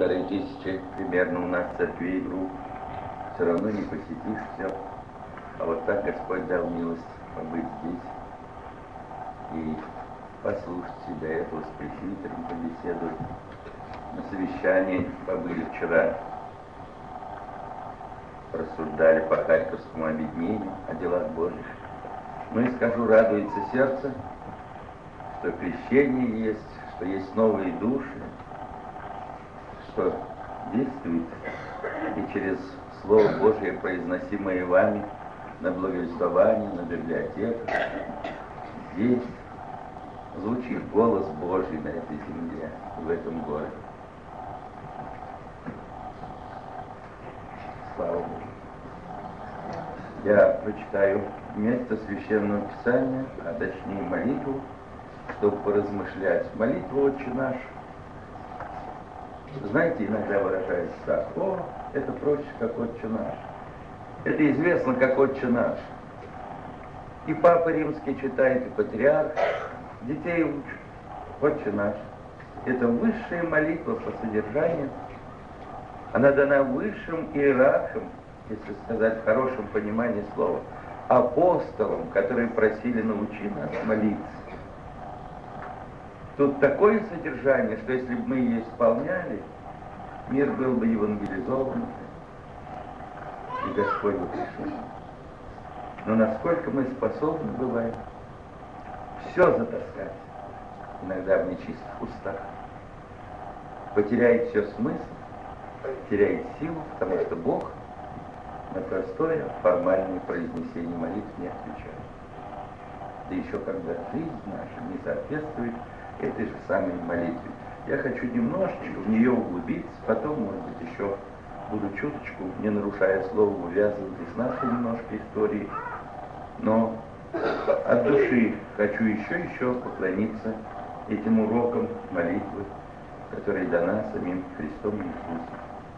1500 примерно у нас церквей, групп, все равно не посетишь все. А вот так Господь дал милость побыть здесь и послушать себя, этого с пресвитером побеседовать. На совещании побыли вчера, рассуждали по Харьковскому объединению о делах Божьих. Ну и скажу, радуется сердце, что крещение есть, что есть новые души, что действует и через Слово Божие, произносимое вами на благовествовании, на библиотеках, здесь звучит голос Божий на этой земле, в этом городе. Слава Богу. Я прочитаю место Священного Писания, а точнее молитву, чтобы поразмышлять. Молитва «Отче наш». Знаете, иногда выражается так: о, это проще, как «Отче наш». Это известно, как «Отче наш». И Папа Римский читает, и Патриарх. Детей учат. «Отче наш». Это высшая молитва по содержанию. Она дана высшим иерархам, если сказать в хорошем понимании слова, апостолам, которые просили: научи нас молиться. Тут такое содержание, что если бы мы ее исполняли, мир был бы евангелизован, и Господь бы пришел. Но насколько мы способны бываем все затаскать, иногда в нечистых устах, потеряет все смысл, теряет силу, потому что Бог на простое формальное произнесение молитв не отвечает. Да еще когда жизнь наша не соответствует этой же самой молитве. Я хочу немножечко в нее углубиться, потом, может быть, еще буду чуточку, не нарушая слова, увязывать и с нашей немножко историей. Но от души хочу еще поклониться этим урокам молитвы, которые дана самим Христом Иисусом.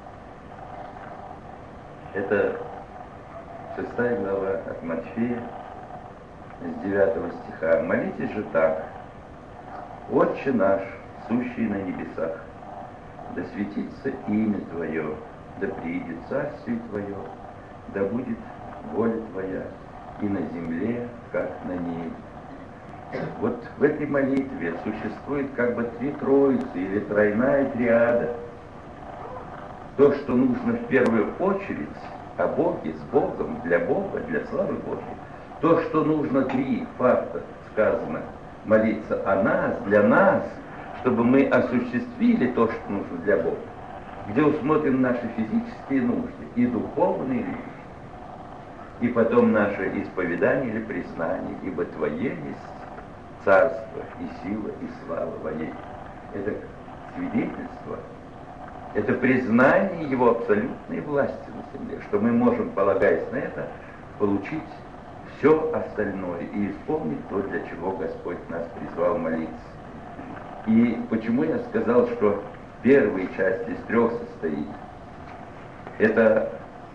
Это 6 глава от Матфея, с 9 стиха. «Молитесь же так: Отче наш, сущий на небесах, да светится имя Твое, да приидет царствие Твое, да будет воля Твоя и на земле, как на небе». Вот в этой молитве существует как бы три троицы или тройная триада. То, что нужно в первую очередь о Боге, с Богом, для Бога, для славы Божьей. То, что нужно, три факта сказано: молиться о нас, для нас, чтобы мы осуществили то, что нужно для Бога, где усмотрим наши физические нужды и духовные нужды, и потом наше исповедание или признание: ибо Твое есть царство и сила и слава Твоей. Это свидетельство, это признание Его абсолютной власти на земле, что мы можем, полагаясь на это, получить все остальное и исполнить то, для чего Господь нас призвал молиться. И почему я сказал, что первая часть из трех состоит? Это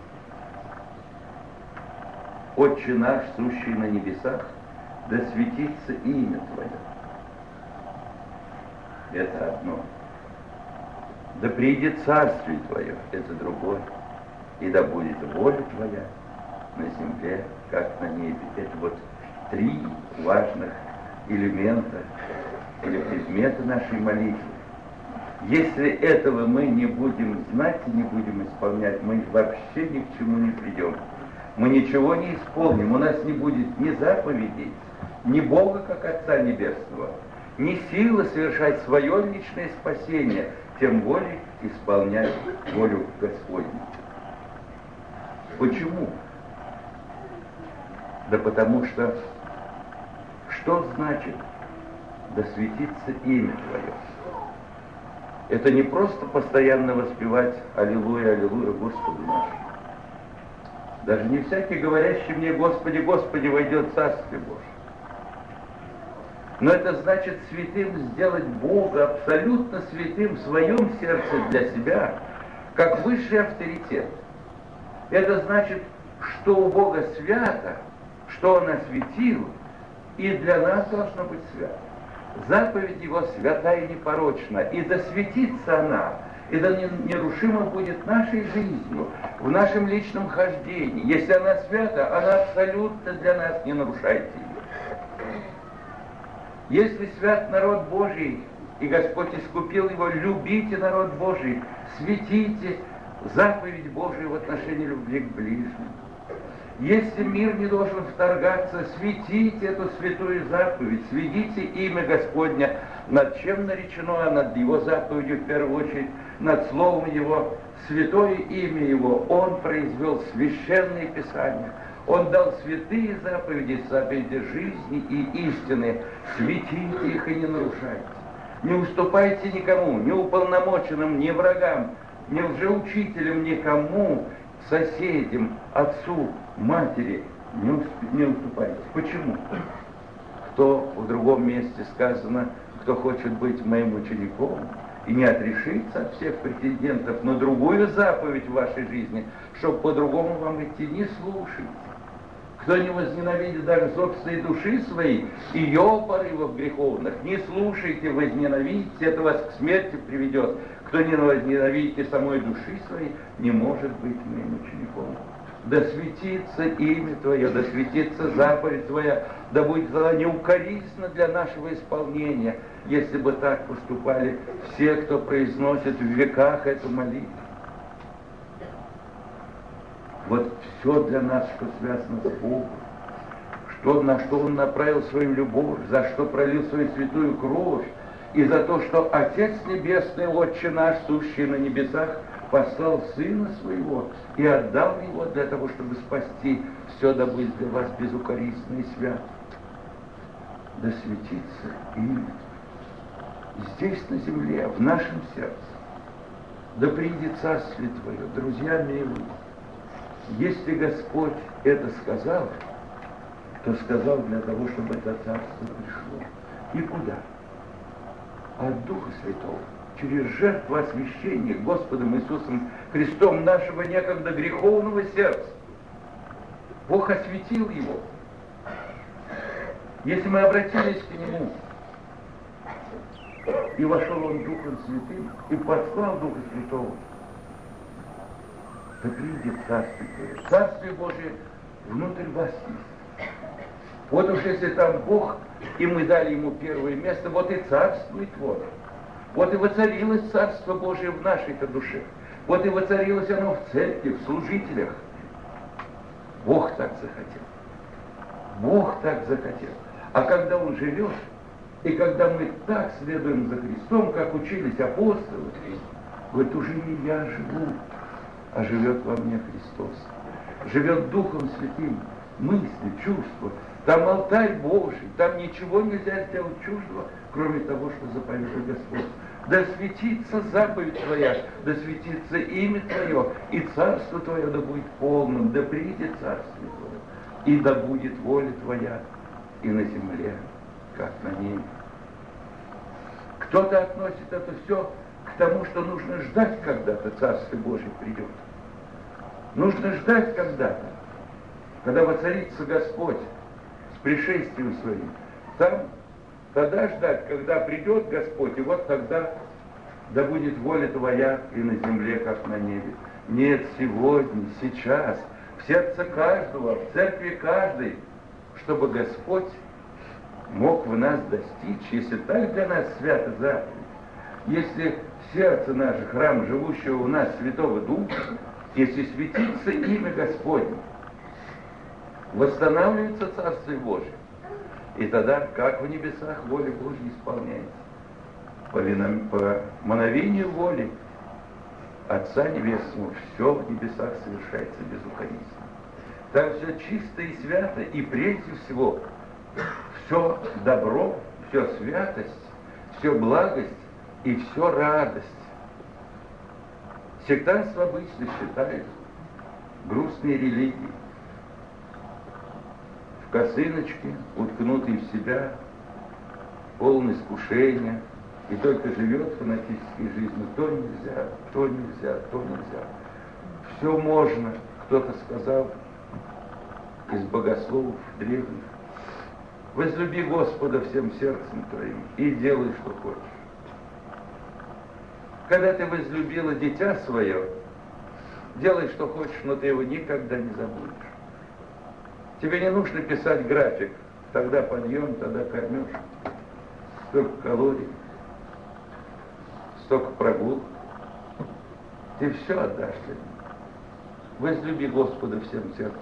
«Отче наш, сущий на небесах, да светится имя Твое». Это одно. «Да приидет царствие Твое», это другое. «И да будет воля Твоя на земле, как на небе». Это вот три важных элемента или предмета нашей молитвы. Если этого мы не будем знать и не будем исполнять, мы вообще ни к чему не придем. Мы ничего не исполним, у нас не будет ни заповедей, ни Бога, как Отца Небесного, ни силы совершать свое личное спасение, тем более исполнять волю Господню. Почему? Да потому что значит «да светится имя Твое»? Это не просто постоянно воспевать «Аллилуйя, аллилуйя, Господу нашему». Даже не всякий, говорящий мне «Господи, Господи, войдет в Царствие Божие». Но это значит святым сделать Бога абсолютно святым в своем сердце для себя, как высший авторитет. Это значит, что у Бога свято, что Он осветил, и для нас должно быть свято. Заповедь Его свята и непорочна, и да светится она Это нерушимо будет нашей жизнью, в нашем личном хождении. Если она свята, она абсолютно для нас, не нарушайте ее. Если свят народ Божий, и Господь искупил его, любите народ Божий, светите заповедь Божию в отношении любви к ближнему. Если мир не должен вторгаться, светите эту святую заповедь, сведите имя Господня, над чем наречено, над Его заповедью в первую очередь, над Словом Его, святое имя Его. Он произвел священные Писания, Он дал святые заповеди, заповеди жизни и истины. Светите их и не нарушайте. Не уступайте никому, ни уполномоченным, ни врагам, ни лжеучителям, никому, соседям, отцу, матери, не уступайте. Почему? Кто в другом месте сказано, кто хочет быть моим учеником и не отрешится от всех претендентов на другую заповедь в вашей жизни, чтобы по-другому вам идти, не слушайте. Кто не возненавидит даже собственной души своей, ее порывов греховных, не слушайте, возненавидите, это вас к смерти приведет. Кто не возненавидите самой души своей, не может быть моим учеником. Да светится имя Твое, да светится заповедь Твоя, да будет она неукоризненно для нашего исполнения, если бы так поступали все, кто произносит в веках эту молитву. Вот все для нас, что связано с Богом, на что Он направил свою любовь, за что пролил свою святую кровь, и за то, что Отец Небесный, Отче наш, сущий на небесах, послал Сына Своего и отдал Его для того, чтобы спасти, все да будет для вас безукоризненно и свято. Да светится имя здесь, на земле, в нашем сердце. Да придет Царствие Твое, друзья милые. Если Господь это сказал, то сказал для того, чтобы это Царство пришло. И куда? От Духа Святого, через жертву освящения Господом Иисусом Христом нашего некогда греховного сердца. Бог осветил его. Если мы обратились к Нему, и вошел Он Духом Святым, и послал Духа Святого, то придет Царствие Твое. Царствие Божие внутрь вас есть. Вот уж если там Бог, и мы дали Ему первое место, вот и царствует вот. Вот и воцарилось Царство Божие в нашей-то душе. Вот и воцарилось оно в церкви, в служителях. Бог так захотел. Бог так захотел. А когда Он живет, и когда мы так следуем за Христом, как учились апостолы, говорит, уже не я живу, а живет во мне Христос. Живет Духом Святым, мысли, чувства. Там алтарь Божий, там ничего нельзя сделать чуждого, кроме того, что заповедует Господь. Да светится заповедь Твоя, да светится имя Твое, и Царство Твое да будет полным, да придет Царствие Твое, и да будет воля Твоя и на земле, как на небе. Кто-то относит это все к тому, что нужно ждать, когда-то Царствие Божие придет. Нужно ждать когда-то, когда воцарится Господь с пришествием Своим. Там, тогда ждать, когда придет Господь, и вот тогда да будет воля Твоя и на земле, как на небе. Нет, сегодня, сейчас, в сердце каждого, в церкви каждой, чтобы Господь мог в нас достичь, если так для нас свято заповедь, если сердце наше, храм живущего в нас Святого Духа, если светится имя Господне, восстанавливается Царствие Божие, и тогда, как в небесах, воля Божья исполняется. По мановению воли Отца Небесного все в небесах совершается безукоризненно. Там все чисто и свято, и прежде всего все добро, все святость, все благость и все радость. Сектантство обычно считает грустные религии. В косыночке, уткнутый в себя, полный искушения, и только живет фанатической жизнью. То нельзя, то нельзя, то нельзя. Все можно, кто-то сказал из богословов древних. Возлюби Господа всем сердцем твоим и делай, что хочешь. Когда ты возлюбила дитя свое, делай, что хочешь, но ты его никогда не забудешь. Тебе не нужно писать график. Тогда подъем, тогда кормеж. Столько калорий, столько прогулок. Ты все отдашь для него. Возлюби Господа всем сердцем.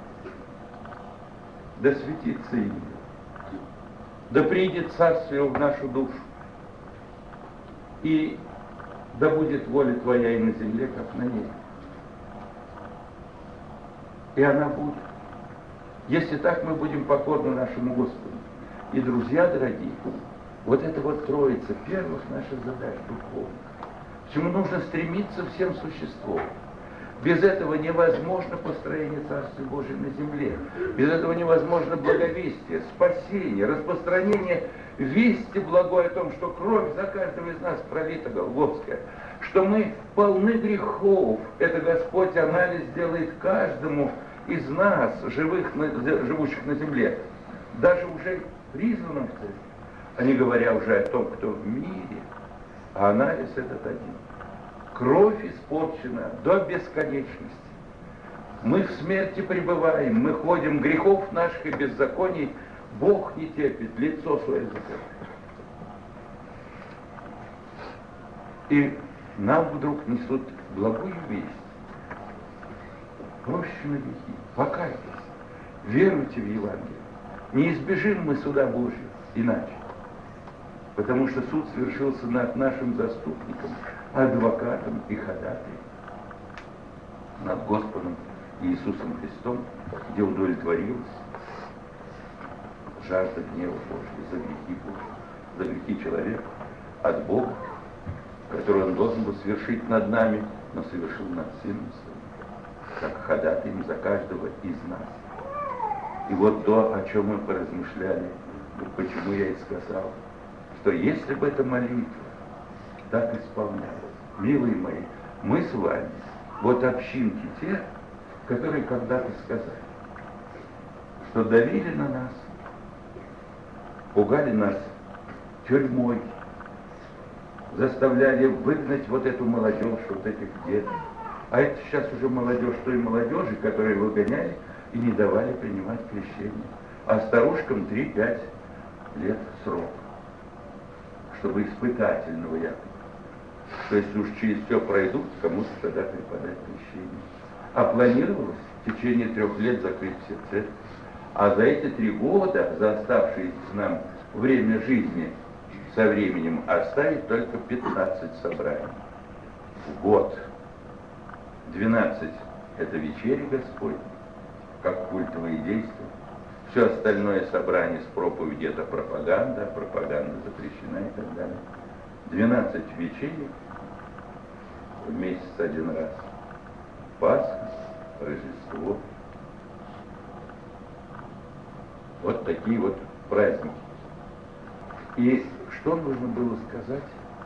Да светится имя. Да придет царствие в нашу душу. И да будет воля Твоя и на земле, как на небе. И она будет. Если так мы будем покорны нашему Господу. И, друзья дорогие, вот это вот троица первых наших задач духовных. К чему нужно стремиться всем существом. Без этого невозможно построение Царствия Божия на земле. Без этого невозможно благовестие, спасение, распространение вести благой о том, что кровь за каждого из нас пролита Голгофская, что мы полны грехов. Это Господь анализ делает каждому из нас, живущих на земле, даже уже призванным в церковь, а не говоря уже о том, кто в мире. А анализ этот один. Кровь испорчена до бесконечности. Мы в смерти пребываем, мы ходим, грехов наших и беззаконий Бог не терпит, лицо свое закрывает. И нам вдруг несут благую весть. Прощены грехи, покайтесь, веруйте в Евангелие. Не избежим мы суда Божьего иначе. Потому что суд свершился над нашим заступником, адвокатом и ходатаем, над Господом Иисусом Христом, где удовлетворилась жажда гнева Божьего за грехи Божьи, за грехи человека от Бога, который он должен был совершить над нами, но совершил над Сыном Своим, как ходатаем за каждого из нас. И вот то, о чем мы поразмышляли, почему я и сказал, что если бы эта молитва так исполнялась, милые мои, мы с вами, вот общинки те, которые когда-то сказали, что давили на нас, пугали нас тюрьмой, заставляли выгнать вот эту молодежь, вот этих деток. А это сейчас уже молодежь той молодежи, которые выгоняли и не давали принимать крещение. А старушкам 3-5 лет срок, чтобы испытательного якобы. То есть уж через все пройдут, кому-то тогда преподать крещение. А планировалось в течение 3 лет закрыть все церкви. А за эти 3 года, за оставшееся нам время жизни, со временем оставить только 15 собраний в год. 12 это вечери Господь, как культовые действия. Все остальное собрание с проповедью это пропаганда, пропаганда запрещена и так далее. 12 вечерей в месяц один раз. Пасха, Рождество. Вот такие вот праздники. И что нужно было сказать?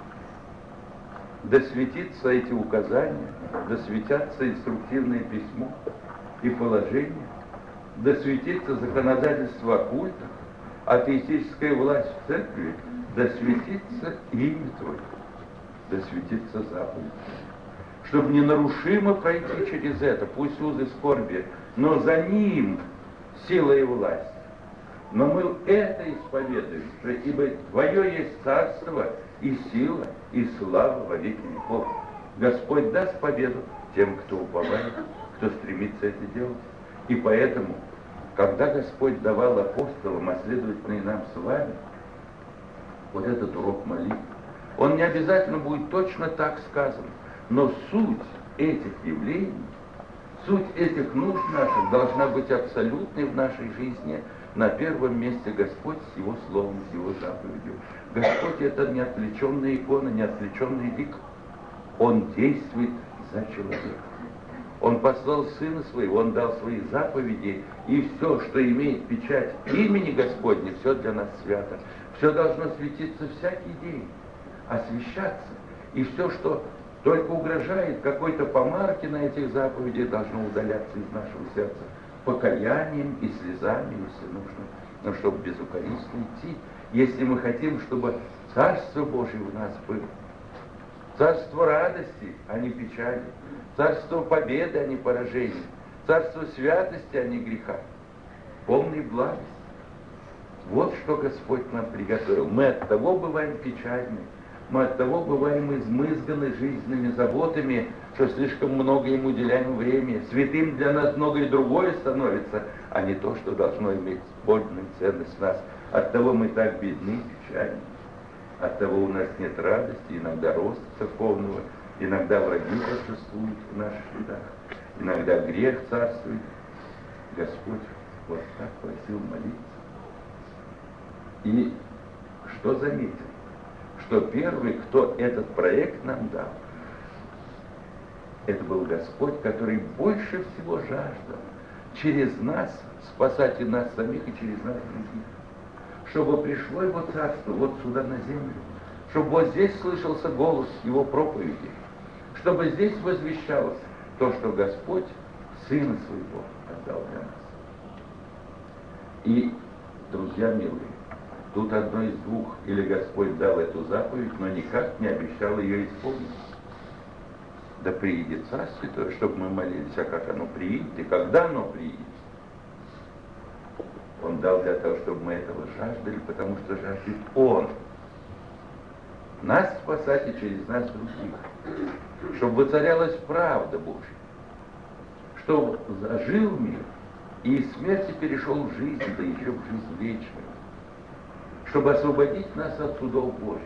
Да светятся эти указания, да светятся инструктивное письмо и положение, да светится законодательство о культах, атеистическая власть в церкви, да светится имя Твое, да светится заповедь. Чтобы ненарушимо пройти через это, пусть узы скорби, но за ним сила и власть. Но мы это исповедуем, что ибо Твое есть царство и сила, и слава во веки веков. Господь даст победу тем, кто уповает, кто стремится это делать. И поэтому, когда Господь давал апостолам, а следовательно и нам с вами, вот этот урок молитвы, он не обязательно будет точно так сказан, но суть этих явлений, суть этих нужд наших должна быть абсолютной в нашей жизни. На первом месте Господь с Его Словом, с Его заповедью. Господь это не отвлеченная икона, не отвлеченный лик. Он действует за человека. Он послал Сына Своего, Он дал Свои заповеди, и все, что имеет печать имени Господня, все для нас свято. Все должно светиться всякий день, освещаться. И все, что только угрожает какой-то помарке на этих заповедях, должно удаляться из нашего сердца покаянием и слезами, если нужно, но чтобы безукоризненно идти, если мы хотим, чтобы Царство Божие у нас было. царство радости, а не печали, царство победы, а не поражения, царство святости, а не греха, полной благости. Вот что Господь нам приготовил. Мы от того бываем печальны, мы от того бываем измызганы жизненными заботами, что слишком много им уделяем времени. Святым для нас многое другое становится, а не то, что должно иметь подлинную ценность в нас. Оттого мы так бедны и печальны. Оттого у нас нет радости, иногда роста церковного, иногда враги торжествуют в наших рядах, иногда грех царствует. Господь вот так просил молиться. И что заметил? Что первый, кто этот проект нам дал, это был Господь, который больше всего жаждал через нас спасать и нас самих, и через нас других. Чтобы пришло Его Царство вот сюда на землю, чтобы вот здесь слышался голос Его проповеди, чтобы здесь возвещалось то, что Господь Сына Своего отдал для нас. И, друзья милые, тут одно из двух: или Господь дал эту заповедь, но никак не обещал ее исполнить. Да приидет Царствие Твое, чтобы мы молились, а как оно приидет и когда оно приидет. Он дал для того, чтобы мы этого жаждали, потому что жаждет Он нас спасать и через нас других. Чтобы воцарялась правда Божья, чтобы зажил мир и из смерти перешел в жизнь, да еще в жизнь вечную. Чтобы освободить нас от судов Божьих.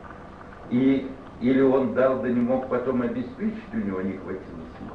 И или Он дал, да не мог потом обеспечить, у него не хватило сил.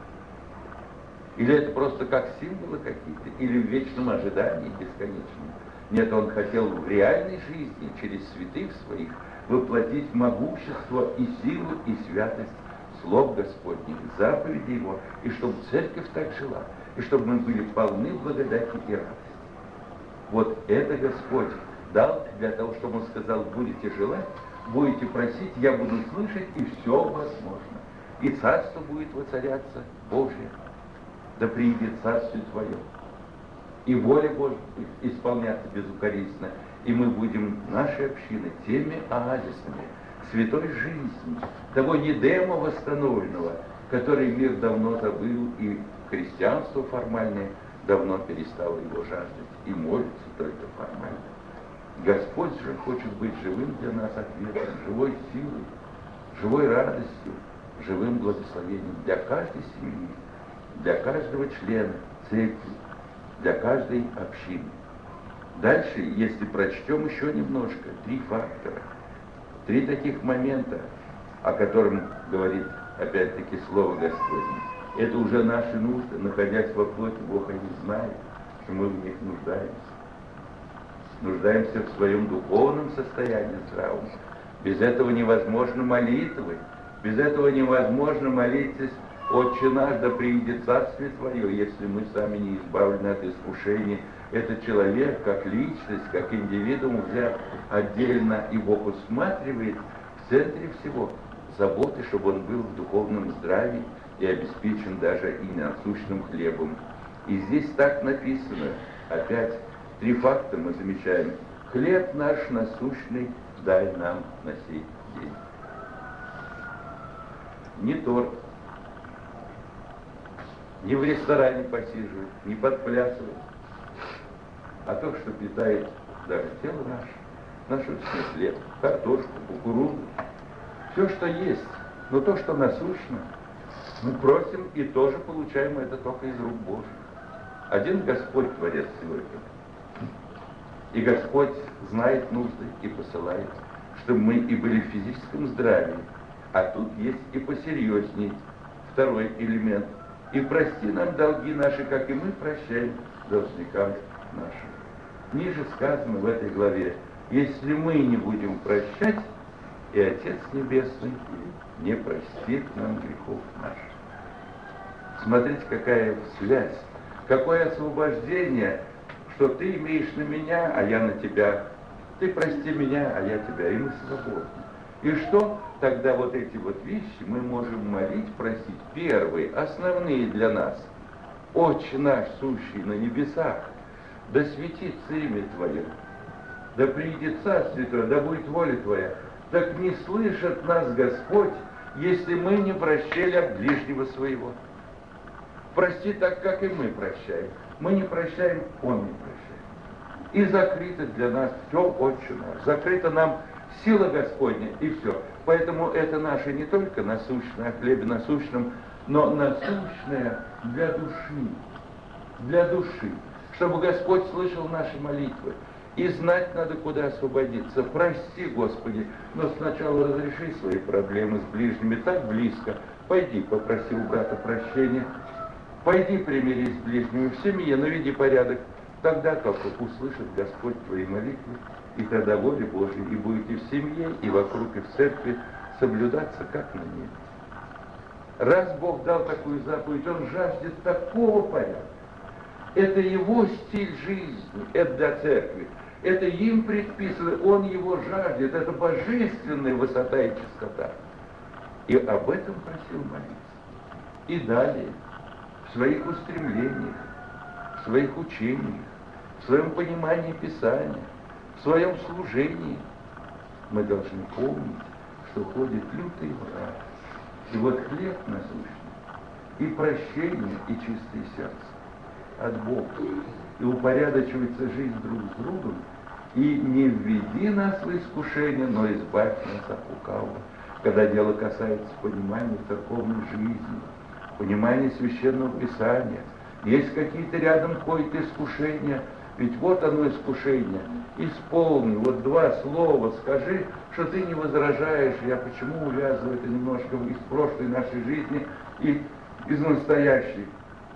Или это просто как символы какие-то, или в вечном ожидании бесконечном. Нет, Он хотел в реальной жизни, через святых своих, воплотить могущество и силу, и святость слов Господних, заповедей Его, и чтобы церковь так жила, и чтобы мы были полны благодати и радости. Вот это Господь дал для того, чтобы Он сказал: будете желать, будете просить, я буду слышать, и все возможно. И царство будет воцаряться Божье, да приидет Царствие Твое. И воля Божья будет исполняться безукоризненно, и мы будем нашей общины теми оазисами святой жизни, того Едема восстановленного, который мир давно забыл, и христианство формальное давно перестало его жаждать, и молится только формально. Господь же хочет быть живым для нас ответом, живой силой, живой радостью, живым благословением для каждой семьи, для каждого члена церкви, для каждой общины. Дальше, если прочтем еще немножко, 3 фактора, 3 таких момента, о котором говорит опять-таки Слово Господне. Это уже наши нужды, находясь во плоти, Бог о них знает, что мы в них нуждаемся. Нуждаемся в своем духовном состоянии здравом. Без этого невозможно молитвы, без этого невозможно молиться: «Отче наш, да приидет Царствие Твое», если мы сами не избавлены от искушений. Этот человек, как личность, как индивидуум, взят отдельно, и Бог усматривает в центре всего заботы, чтобы он был в духовном здравии и обеспечен даже и насущным хлебом. И здесь так написано, опять 3 факта мы замечаем: «Хлеб наш насущный дай нам на сей день». Не торт, не в ресторане посиживать, не подплясывать, а то, что питает даже тело наше, насущный хлеб, картошку, кукурузу, все, что есть, но то, что насущно, мы просим и тоже получаем это только из рук Божьих. Один Господь Творец всего этого. И Господь знает нужды и посылает, чтобы мы и были в физическом здравии. А тут есть и посерьезней второй элемент. И прости нам долги наши, как и мы прощаем должникам нашим. Ниже сказано в этой главе: если мы не будем прощать, и Отец Небесный не простит нам грехов наших. Смотрите, какая связь, какое освобождение, что ты имеешь на меня, а я на тебя. Ты прости меня, а я тебя, и мы свободны. И что? Тогда вот эти вот вещи мы можем молить, просить. Первые, основные для нас. Отче наш, сущий на небесах, да светится имя Твое, да приидет Царствие Твое, да будет воля Твоя. Так не слышит нас Господь если мы не прощали от ближнего своего. Прости так, как и мы прощаем. Мы не прощаем, он не прощает. И закрыто для нас все, Отче наш. Закрыта нам сила Господня, и все. Поэтому это наше не только насущное, о хлебе насущном, но насущное для души. Для души. Чтобы Господь слышал наши молитвы. И знать надо, куда освободиться. Прости, Господи, но сначала разреши свои проблемы с ближними так близко. Пойди, попроси у брата прощения. Пойди, примирись с ближними в семье, наведи порядок. Тогда только услышит Господь твои молитвы, и тогда воля Божия и будете в семье, и вокруг, и в церкви соблюдаться, как на небе. Раз Бог дал такую заповедь, Он жаждет такого порядка. Это Его стиль жизни, это для церкви. Это им предписано, Он его жаждет. Это божественная высота и чистота. И об этом просил молиться. И далее, в своих устремлениях, в своих учениях, в своем понимании Писания, в своем служении мы должны помнить, что ходит лютый враг. И вот хлеб насущный, и прощение, и чистое сердце от Бога. И упорядочивается жизнь друг с другом, и не введи нас в искушение, но избавь нас от лукавого. Когда дело касается понимания церковной жизни, понимания Священного Писания, есть какие-то рядом ходят искушения, ведь вот оно искушение. Исполни, вот два слова скажи, что ты не возражаешь. Я почему увязываю это немножко из прошлой нашей жизни и из настоящей?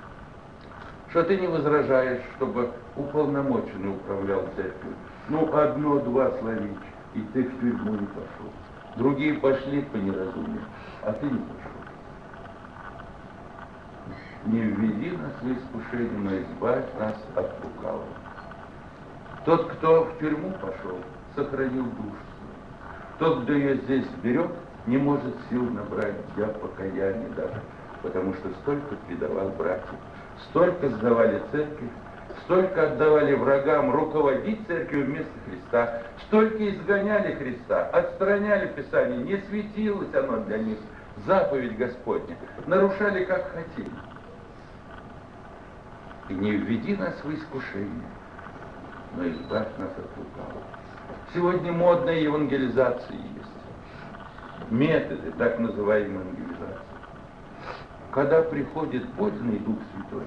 Что ты не возражаешь, чтобы уполномоченный управлял церковью. Ну, одно-два словечки, и ты в тюрьму не пошел. Другие пошли по неразумию, а ты не пошел. Не введи нас в искушение, но избавь нас от лукавого. Тот, кто в тюрьму пошел, сохранил душу свою. Тот, кто ее здесь берет, не может сил набрать для покаяния даже, потому что столько предавал братьев, столько сдавали церковь, столько отдавали врагам руководить церковью вместо Христа, столько изгоняли Христа, отстраняли Писание, не светилось оно для них, заповедь Господня, нарушали как хотели. И не введи нас в искушение, но избавь нас от лукавого. Сегодня модная евангелизация есть. Методы так называемой евангелизации. Когда приходит подлинный Дух Святой,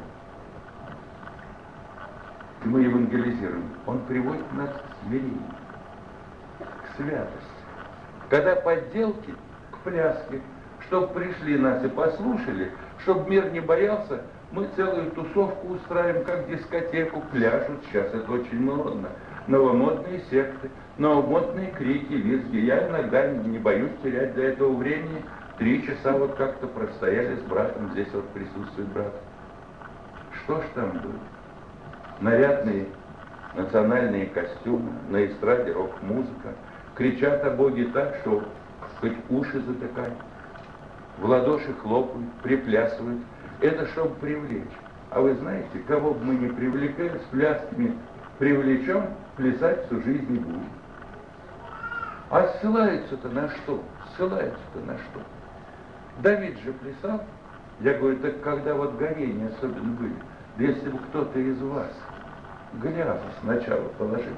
и мы евангелизируем, Он приводит нас к смирению, к святости. Когда подделки, к пляске, чтобы пришли нас и послушали, чтобы мир не боялся, мы целую тусовку устраиваем, как дискотеку, пляшут. Сейчас это очень модно. Новомодные секты, новомодные крики, визги. Я иногда не боюсь терять для этого времени. 3 часа вот как-то простояли с братом. Здесь вот присутствует брат. Что ж там было? Нарядные национальные костюмы, на эстраде рок-музыка. Кричат о Боге так, что хоть уши затыкают. В ладоши хлопают, приплясывают. Это чтобы привлечь. А вы знаете, кого бы мы не привлекли, с плясками привлечем, плясать всю жизнь не будем. А ссылаются-то на что? Ссылаются-то на что? Давид же плясал. Я говорю, так когда вот гонения особенно были, да если бы кто-то из вас Голиафа сначала положил,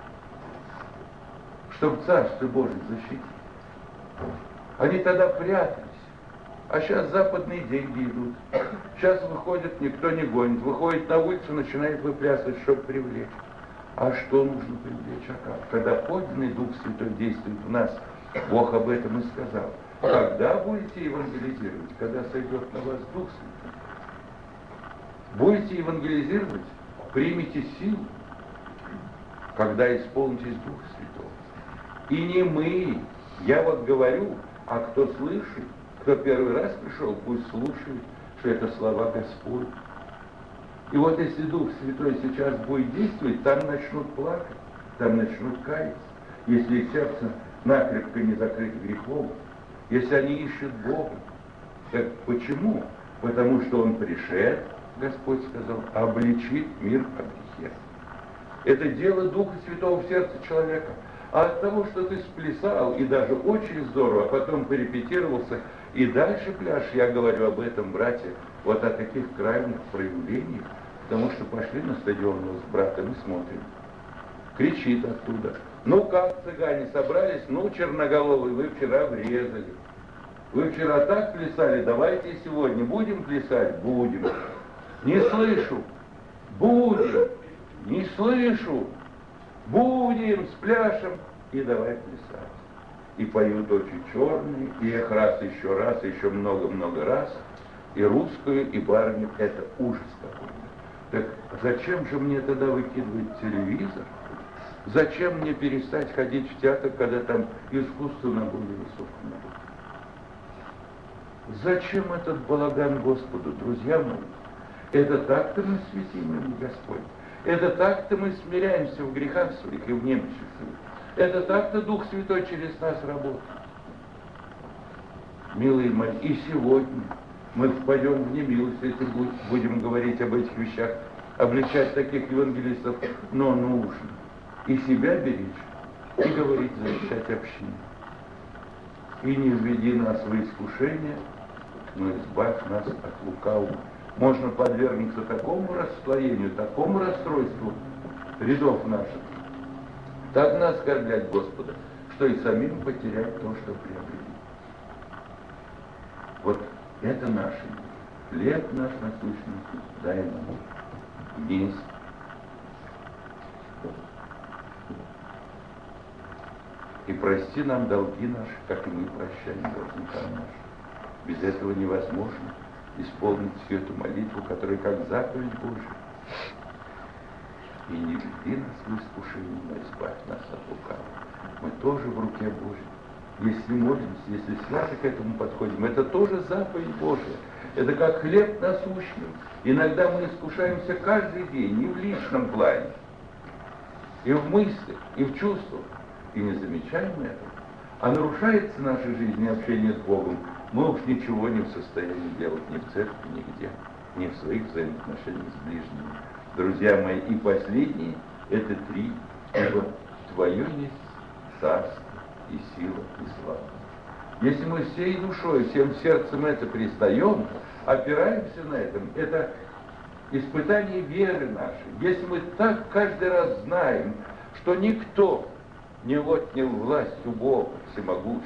чтобы Царство Божие защитить, они тогда прятались. А сейчас западные деньги идут. Сейчас выходят, никто не гонит. Выходит на улицу, начинает выплясывать, чтобы привлечь. А что нужно привлечь? А как? Когда подлинный Дух Святой действует в нас, Бог об этом и сказал. Когда будете евангелизировать? Когда сойдет на вас Дух Святой. Будете евангелизировать? Примите силу, когда исполнитесь Духа Святого. И не мы. Я вот говорю, а кто слышит, кто первый раз пришел, пусть слушает, что это слова Господь. И вот если Дух Святой сейчас будет действовать, там начнут плакать, там начнут каяться. Если их сердце накрепко не закрыто грехом, если они ищут Бога. Так почему? Потому что Он пришел, Господь сказал, обличит мир о грехе. Это дело Духа Святого в сердце человека. А от того, что ты сплясал, и даже очень здорово, а потом порепетировался, и дальше пляж, я говорю об этом, братья, вот о таких крайних проявлениях, потому что пошли на стадион с братом и смотрим. Кричит оттуда: ну как, цыгане, собрались? Ну, черноголовые, вы вчера врезали. Вы вчера так плясали, давайте сегодня будем плясать? Будем. Не слышу. Будем. Не слышу. Будем, спляшем. И давай плясать. И поют очень черные, и их раз, еще много-много раз. И русскую, и барню. Это ужас какой-то. Так зачем же мне тогда выкидывать телевизор? Зачем мне перестать ходить в театр, когда там искусство на более высоком уровне? Зачем этот балаган Господу, друзья мои? Это так-то мы светим ему, Господь. Это так-то мы смиряемся в грехах своих и в немощах своих. Это так-то Дух Святой через нас работает. Милые мои, и сегодня мы впадем в немилость, если будем говорить об этих вещах, обличать таких евангелистов, но нужно и себя беречь, и говорить, защищать общину. И не введи нас в искушение, но избавь нас от лукавого. Можно подвергнуться такому расслоению, такому расстройству рядов наших, так нас оскорблять Господа, что и самим потерять то, что приобрели. Вот это наше. Хлеб наш насущный дай нам вниз. И прости нам долги наши, как и мы прощаем должникам нашим. Без этого невозможно исполнить всю эту молитву, которая как заповедь Божия. И не веди нас в искушение, но избавь нас от лукавого. Мы тоже в руке Божьей. Если молимся, если свято к этому подходим, это тоже заповедь Божия. Это как хлеб насущный. Иногда мы искушаемся каждый день, и в личном плане, и в мыслях, и в чувствах, и не замечаем этого. А нарушается наша жизнь и общение с Богом, мы уж ничего не в состоянии делать ни в церкви, нигде, ни в своих взаимоотношениях с ближними. Друзья мои, и последние – это три. Ибо Твое есть царство и сила и слава. Если мы всей душой, всем сердцем это признаем, опираемся на этом, это испытание веры нашей. Если мы так каждый раз знаем, что никто не отнял власть у Бога всемогущего,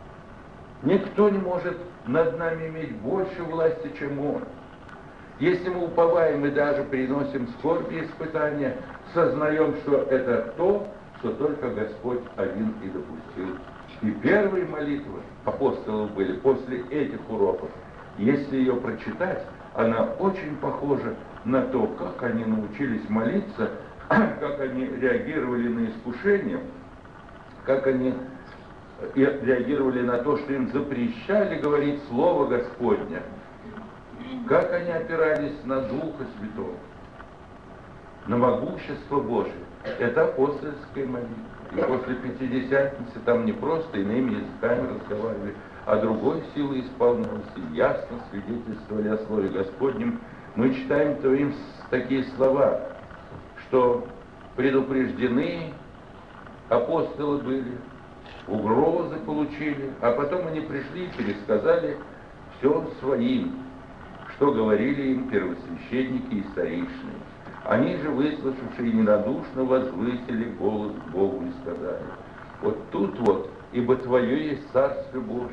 никто не может над нами иметь больше власти, чем Он. Если мы уповаем и даже приносим скорби и испытания, сознаем, что это то, что только Господь один и допустил. И первые молитвы апостолов были после этих уроков. Если ее прочитать, она очень похожа на то, как они научились молиться, как они реагировали на искушение, как они реагировали на то, что им запрещали говорить Слово Господне, как они опирались на Духа Святого, на могущество Божие. Это апостольская молитва. И после Пятидесятницы там не просто иными языками разговаривали, а другой силой исполнялось, и ясно свидетельствовали о Слове Господнем. Мы читаем то им такие слова, что предупреждены апостолы были, угрозы получили, а потом они пришли и пересказали все своим, что говорили им первосвященники и старейшины. Они же, выслушавшие, ненадушно возвысили голос к Богу и сказали: вот тут вот, ибо Твое есть Царствие Божие,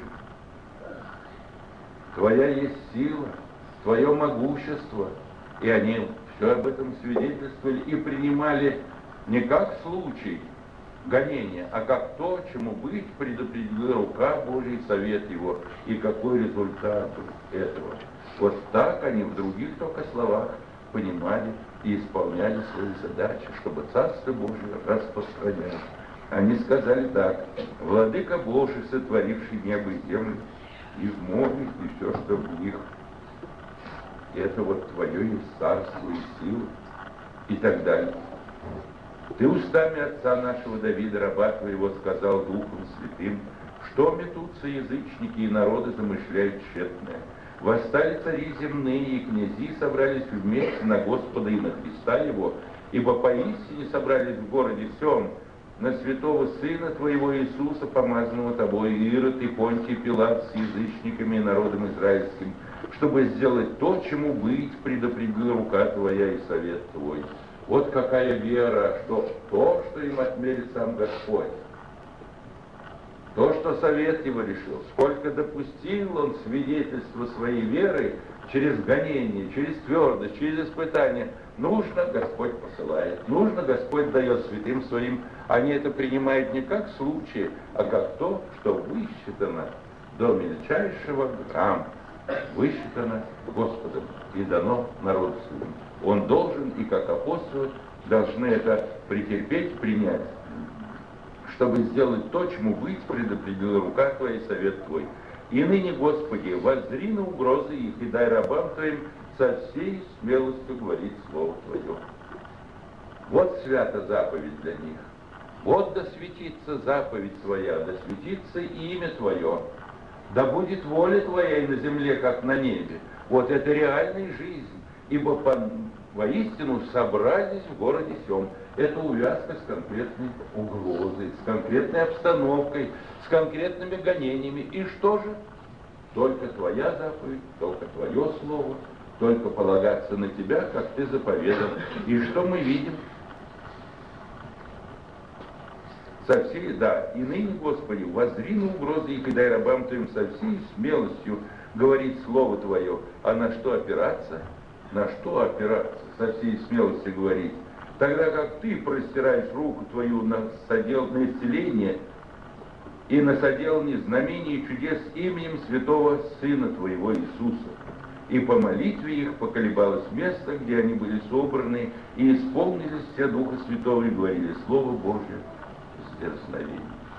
Твоя есть сила, Твое могущество. И они все об этом свидетельствовали и принимали не как случай гонения, а как то, чему быть предопределила рука Божия и совет Его, и какой результат этого. Вот так они в других только словах понимали и исполняли свои задачи, чтобы Царство Божие распространялось. Они сказали так: Владыка Божий, сотворивший небо и землю, и в море, и все, что в них. Это вот Твое есть царство и сила, и так далее. Ты устами отца нашего Давида, раба Твоего, сказал Духом Святым, что метутся язычники и народы замышляют тщетное. Восстали цари земные, и князи собрались вместе на Господа и на Христа Его, ибо поистине собрались в городе всем на святого Сына Твоего Иисуса, помазанного Тобой, Ирод и Понтий Пилат с язычниками и народом израильским, чтобы сделать то, чему быть предопределила рука Твоя и совет Твой. Вот какая вера, что то, что им отмерит сам Господь, то, что совет его решил, сколько допустил он свидетельства своей веры через гонение, через твердость, через испытания, нужно, Господь посылает, нужно, Господь дает святым своим. Они это принимают не как случай, а как то, что высчитано до мельчайшего грамма, высчитано Господом и дано народу своему. Он должен, и как апостолы, должны это претерпеть, принять, чтобы сделать то, чему быть предопределила рука Твоя и совет Твой. И ныне, Господи, воззри на угрозы их, и дай рабам Твоим со всей смелостью говорить Слово Твое. Вот свята заповедь для них. Вот да светится заповедь Твоя, да светится имя Твое. Да будет воля Твоя и на земле, как на небе. Вот это реальная жизнь. Ибо воистину собрались в городе сем. Это увязка с конкретной угрозой, с конкретной обстановкой, с конкретными гонениями. И что же? Только Твоя заповедь, только Твое слово, только полагаться на Тебя, как Ты заповедал. И что мы видим? Со всей, да, и ныне, Господи, воззри на угрозы их и дай рабам Твоим со всей смелостью говорить Слово Твое. А на что опираться? На что опираться? Со всей смелостью говорить. Тогда как Ты простираешь руку Твою на исцеление и на соделание знамений и чудес именем святого Сына Твоего Иисуса. И по молитве их поколебалось место, где они были собраны, и исполнились все Духа Святого и говорили Слово Божие с дерзновением.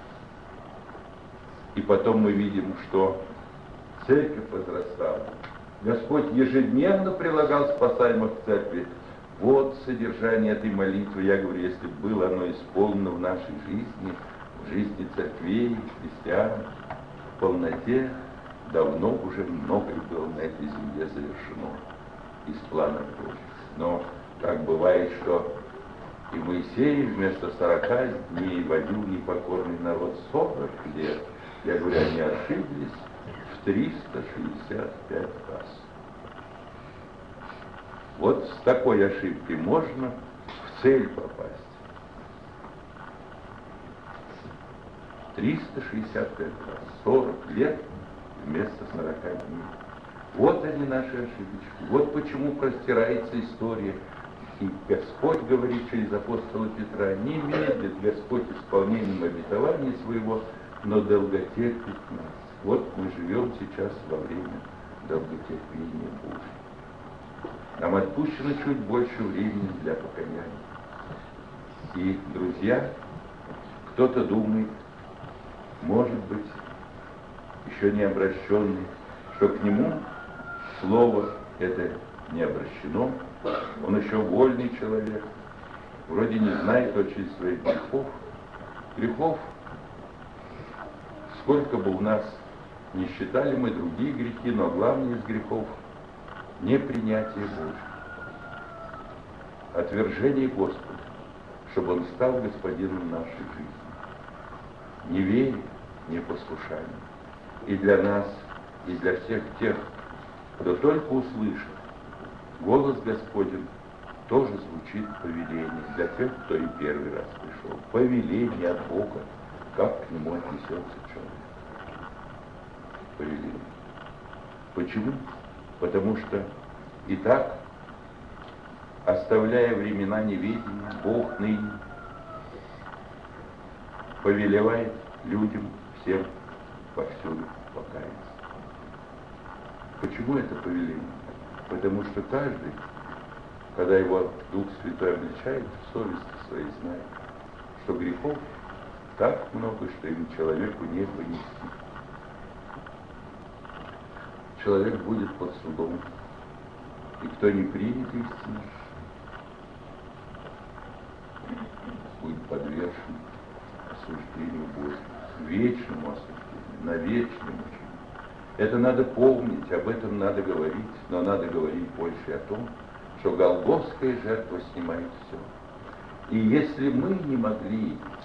И потом мы видим, что церковь возрастала. Господь ежедневно прилагал спасаемых к церкви. Вот содержание этой молитвы, я говорю, если было оно исполнено в нашей жизни, в жизни церквей, христиан, в полноте, давно уже многое было на этой земле завершено из плана Божьих. Но так бывает, что и Моисей вместо 40 дней водил непокорный народ 40 лет. Я говорю, они ошиблись в 365 раз. Вот с такой ошибкой можно в цель попасть. 365 раз, 40 лет вместо 40 дней. Вот они наши ошибочки. Вот почему простирается история. И Господь говорит через апостола Петра, не медлит Господь исполнением обетования своего, но долготерпит нас. Вот мы живем сейчас во время долготерпения Божьего. Нам отпущено чуть больше времени для покаяния. И, друзья, кто-то думает, может быть, еще не обращенный, что к нему слово это не обращено, он еще вольный человек, вроде не знает очень своих грехов. Грехов, сколько бы у нас не считали мы другие грехи, но главный из грехов — непринятие Божьего, отвержение Господа, чтобы Он стал господином нашей жизни. Неверие, непослушание. И для нас, и для всех тех, кто только услышит голос Господень, тоже звучит повеление для тех, кто и первый раз пришел. Повеление от Бога, как к нему отнесется человек. Повеление. Почему? Потому что и так, оставляя времена неведения, Бог ныне повелевает людям всем повсюду покаяться. Почему это повеление? Потому что каждый, когда его Дух Святой обличает, в совести своей знает, что грехов так много, что им человеку не вынести. Человек будет под судом, и кто не примет истину, будет подвержен осуждению Божьему, вечному осуждению, на вечном мучении. Это надо помнить, об этом надо говорить, но надо говорить больше о том, что Голгофская жертва снимает все. И если мы не могли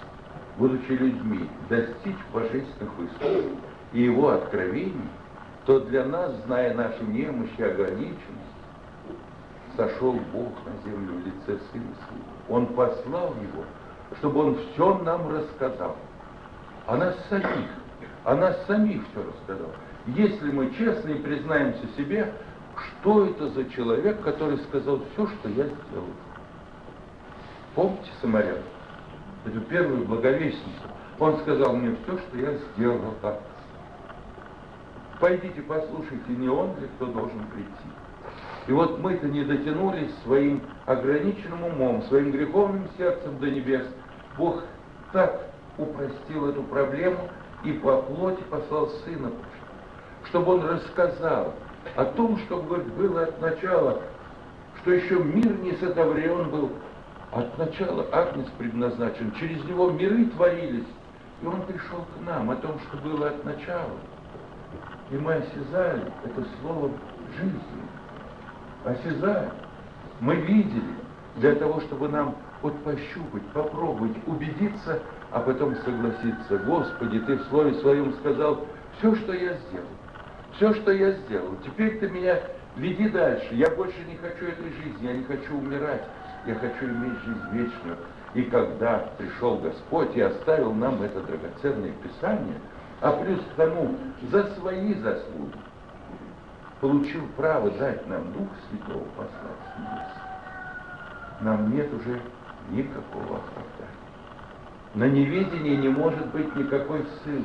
будучи людьми, достичь божественных высот и его откровений, то для нас, зная наши немощи и ограниченность, сошел Бог на землю в лице Сына Своего. Он послал Его, чтобы Он все нам рассказал. О нас самих все рассказал. Если мы честно и признаемся себе, что это за человек, который сказал все, что я сделал. Помните Самарян? Эту первую благовестницу. Он сказал мне все, что я сделал так. Пойдите послушайте, не он ли, кто должен прийти. И вот мы-то не дотянулись своим ограниченным умом, своим греховным сердцем до небес. Бог так упростил эту проблему и по плоти послал Сына Божьего, чтобы Он рассказал о том, что, говорит, было от начала, что еще мир не сотворен был, от начала Агнец предназначен, через Него миры творились, и Он пришел к нам о том, что было от начала. И мы осязали это слово жизни. Осязали. Мы видели для того, чтобы нам вот пощупать, попробовать, убедиться, а потом согласиться. Господи, Ты в Слове Своем сказал, все, что я сделал, все, что я сделал, теперь Ты меня веди дальше. Я больше не хочу этой жизни, я не хочу умирать, я хочу иметь жизнь вечную. И когда пришел Господь и оставил нам это драгоценное Писание, а плюс к тому за свои заслуги получил право дать нам Дух Святого послать с небес, нам нет уже никакого оправдания. На неведение не может быть никакой ссылки.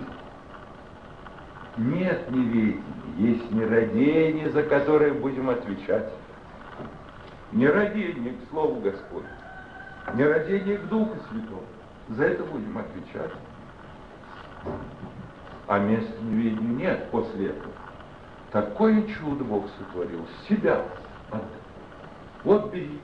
Нет неведения, есть нерадение, за которое будем отвечать. Нерадение к Слову Господню, нерадение к Духу Святому. За это будем отвечать. А места неведению нет после этого. Такое чудо Бог сотворил, себя отдал. Вот берите.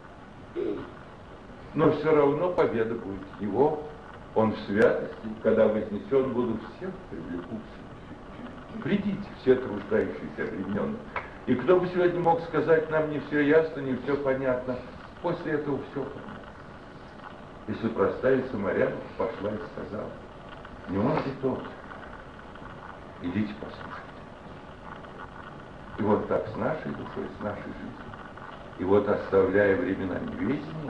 Но все равно победа будет его. Он в святости, когда вознесен, буду всех привлеку к себе. Придите, все труждающиеся, обремененные. И кто бы сегодня мог сказать, нам не все ясно, не все понятно, после этого все понятно. Если простая самарянка пошла и сказала, не он ли тот? Идите послушайте. И вот так с нашей душой, с нашей жизнью. И вот оставляя времена неведения,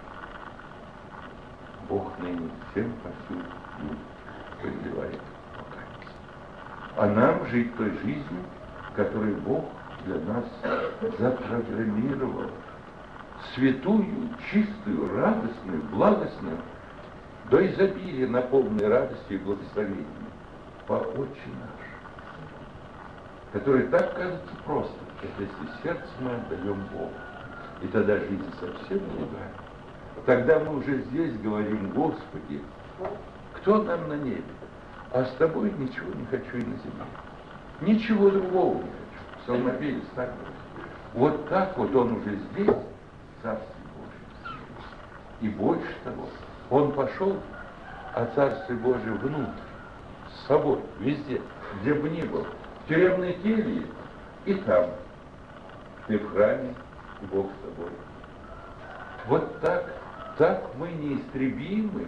Бог ныне всем повсюду повелевает покаяться. А нам жить той жизнью, которую Бог для нас запрограммировал. Святую, чистую, радостную, благостную, до изобилия наполненной радостью и благословением по Отче наш, который так кажется просто, если сердце мы отдаем Богу. И тогда жизнь совсем другая. Тогда мы уже здесь говорим, Господи, кто нам на небе? А с Тобой ничего не хочу и на земле. Ничего другого не хочу. Псалмопевец так говорит. Вот так вот он уже здесь, в Царстве Божьем. И больше того, он пошел, а Царствие Божие внутрь, с собой, везде, где бы ни был. В тюремной келье и там. Ты в храме, и Бог с тобой. Вот так мы неистребимы.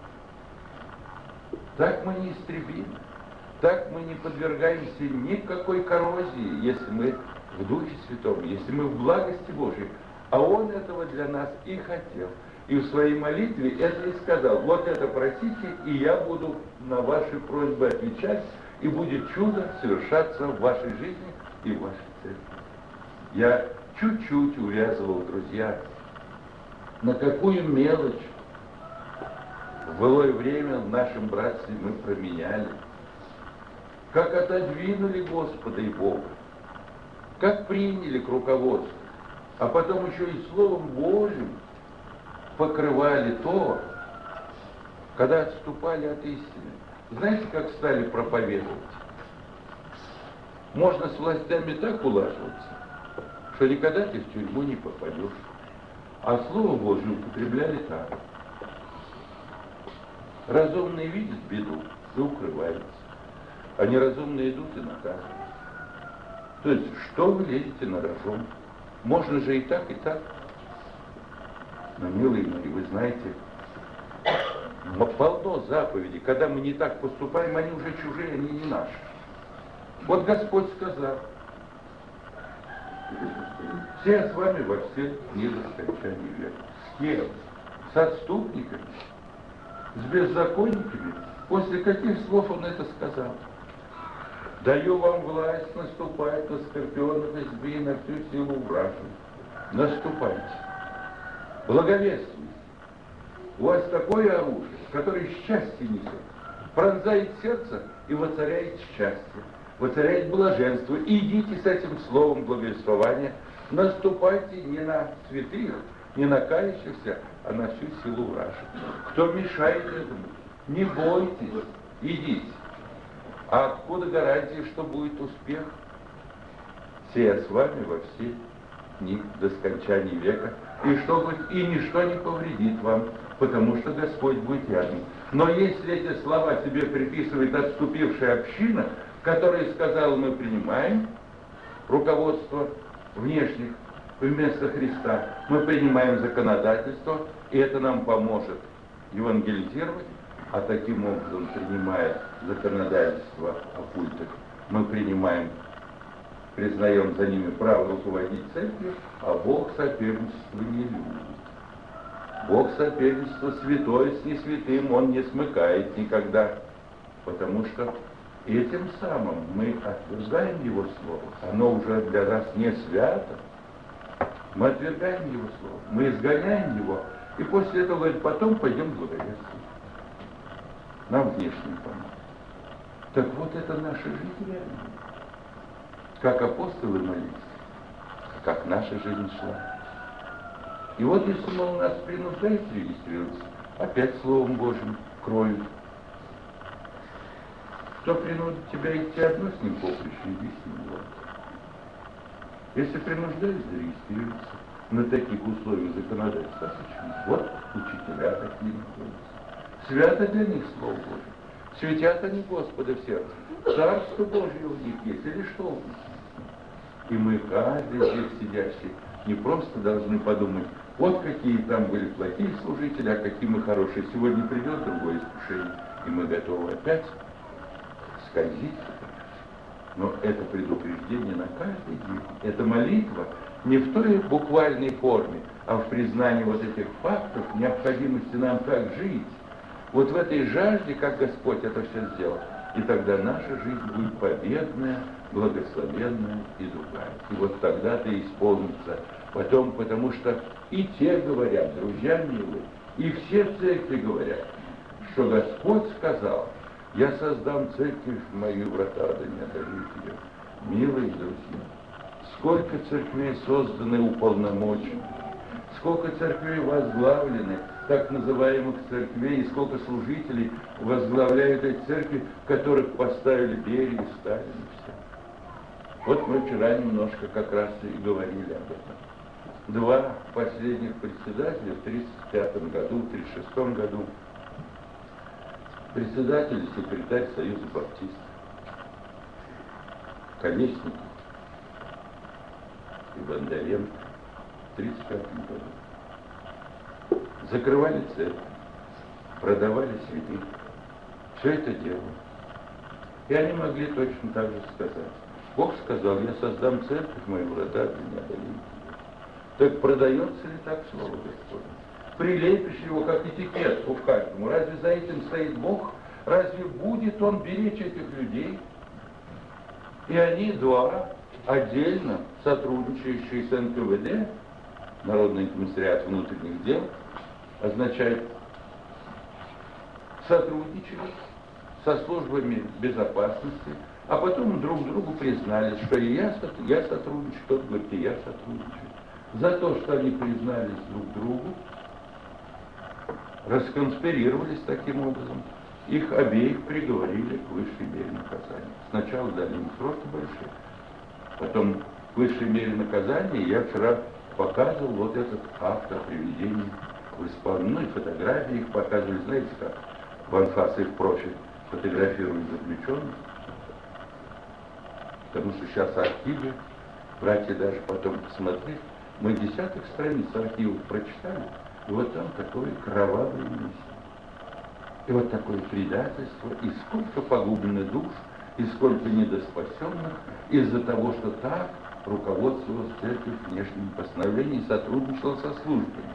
Так мы неистребимы. Так мы не подвергаемся никакой коррозии, если мы в Духе Святом, если мы в благости Божией. А Он этого для нас и хотел. И в своей молитве это и сказал. Вот это просите, и я буду на ваши просьбы отвечать, и будет чудо совершаться в вашей жизни и в вашей церкви. Я чуть-чуть увязывал, друзья, на какую мелочь в былое время в нашем братстве мы променяли. Как отодвинули Господа и Бога. Как приняли к руководству. А потом еще и Словом Божьим покрывали то, когда отступали от истины. Знаете, как стали проповедовать? Можно с властями так улаживаться, что никогда ты в тюрьму не попадешь. А Слово Божие употребляли так. Разумные видят беду и укрываются, а неразумные идут и наказывают. То есть, что вы лезете на рожон? Можно же и так, и так. Но, милые мои, вы знаете, полно заповедей. Когда мы не так поступаем, они уже чужие, они не наши. Вот Господь сказал: все с вами во все дни до скончания века. С кем? С отступниками? С беззаконниками? После каких слов он это сказал? Даю вам власть наступать на скорпионов и змей, на всю силу вражу. Наступайте. Благовествуйте. У вас такое оружие, которое счастье несет, пронзает сердце и воцаряет счастье, воцаряет блаженство. И идите с этим словом благовествования, наступайте не на святых, не на кающихся, а на всю силу вражу. Кто мешает этому? Не бойтесь, идите. А откуда гарантия, что будет успех? Сея с вами во все дни до скончания века, и ничто не повредит вам, потому что Господь будет рядом. Но если эти слова себе приписывает отступившая община, которая сказала: мы принимаем руководство внешних вместо Христа, мы принимаем законодательство, и это нам поможет евангелизировать, а таким образом, принимая законодательство о культах, мы признаем за ними право руководить церковью, а Бог соперничества не любит. Бог соперничества святой с несвятым Он не смыкает никогда, потому что этим самым мы отвергаем Его Слово. Оно уже для нас не свято. Мы отвергаем Его Слово, мы изгоняем Его, и после этого говорит: потом пойдем благовествовать. Нам внешне помочь. Так вот, это наша жизнь реальная. Как апостолы молились, как наша жизнь шла. И вот если, мол, нас принуждают регистрироваться, опять Словом Божьим кроют. Кто принудит тебя идти одно с ним поприще, иди с ним вот. Если принуждают зарегистрироваться на таких условиях законодательства, вот учителя такие находятся. Свято для них Слово Божие. Светят они Господа в сердце. Царство Божье у них есть, или что? И мы, каждый здесь сидящий, не просто должны подумать: вот какие там были плохие служители, а какие мы хорошие. Сегодня придет другое искушение, и мы готовы опять скользить. Но это предупреждение на каждый день. Это молитва не в той буквальной форме, а в признании вот этих фактов, необходимости нам как жить. Вот в этой жажде, как Господь это все сделал. И тогда наша жизнь будет победная, благословенная и другая. И вот тогда-то исполнится. Потом, потому что и те говорят, друзья милые, и все в церкви говорят, что Господь сказал: я создам церковь мою, врата да не одолеют ее. Милые друзья, сколько церквей созданы уполномоченными, сколько церквей возглавлены, так называемых церквей, и сколько служителей возглавляют эти церкви, которых поставили Берия и Сталин и все. Вот мы вчера немножко как раз и говорили об этом. Два последних председателя в 1935 году, в 1936 году, председатель и секретарь Союза баптистов, Колесников и Бондаренко в 1935 году. Закрывали церковь, продавали святых, все это дело. И они могли точно так же сказать: Бог сказал: я создам церковь мою, врата не одолеют. Так продается ли так слово Господне? Прилепишь его как этикетку к каждому. Разве за этим стоит Бог? Разве будет Он беречь этих людей? И они два отдельно сотрудничающие с НКВД, Народный комиссариат внутренних дел, означает, сотрудничали со службами безопасности, а потом друг другу признались, что и я сотрудничаю, тот говорит: и я сотрудничаю. За то, что они признались друг другу, расконспирировались таким образом, их обеих приговорили к высшей мере наказания. Сначала дали им сроки большие, потом к высшей мере наказания. Я вчера показывал вот этот акт о приведении в исполнение. Ну и фотографии их показывали, знаете, как в анфас их профиль фотографируют заключенных. Потому что сейчас архивы, братья даже потом посмотрели, мы десяток страниц архивов прочитали, и вот там такое кровавое место. И вот такое предательство, и сколько погублено душ, и сколько недоспасенных из-за того, что так руководствовалась церковь внешними постановлениями и сотрудничала со службами.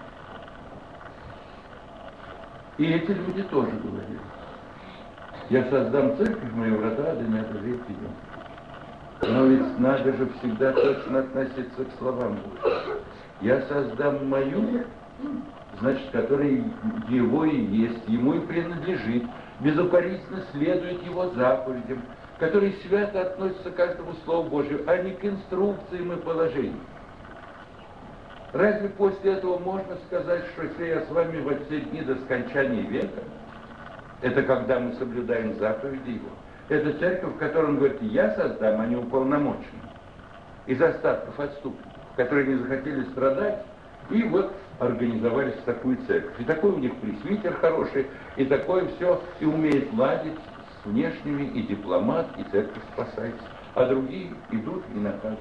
И эти люди тоже говорили: я создам церковь, мои врата да не одолеют ее. Но ведь надо же всегда точно относиться к словам Божьим. Я создам мою, значит, который его и есть, ему и принадлежит, безукоризненно следует его заповедям, который свято относится к каждому слову Божию, а не к инструкциям и положениям. Разве после этого можно сказать, что если я с вами во все дни до скончания века, это когда мы соблюдаем заповеди его? Это церковь, в которой он говорит: я создам, а не уполномоченный, из остатков отступников, которые не захотели страдать, и вот организовались в такую церковь. И такой у них пресвитер хороший, и такое все, и умеет ладить с внешними, и дипломат, и церковь спасается. А другие идут и наказывают.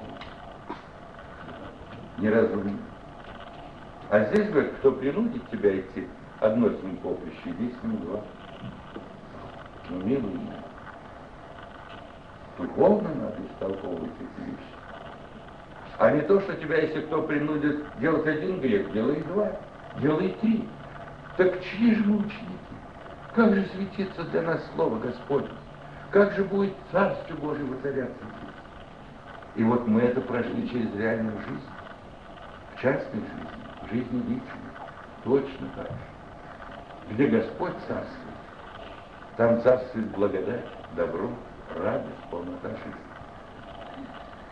Неразумно. А здесь, говорит, кто принудит тебя идти одно с ним поприще, иди с ним два. Ну, милый мой, духовно надо истолковывать эти вещи. А не то, что тебя, если кто принудит делать один грех, делай два, делай три. Так чьи же мы ученики? Как же светится для нас Слово Господне? Как же будет Царство Божие воцаряться здесь? И вот мы это прошли через реальную жизнь, в частной жизни, в жизни личной, точно так же. Где Господь царствует, там царствует благодать, добро, радость, полнота жизни.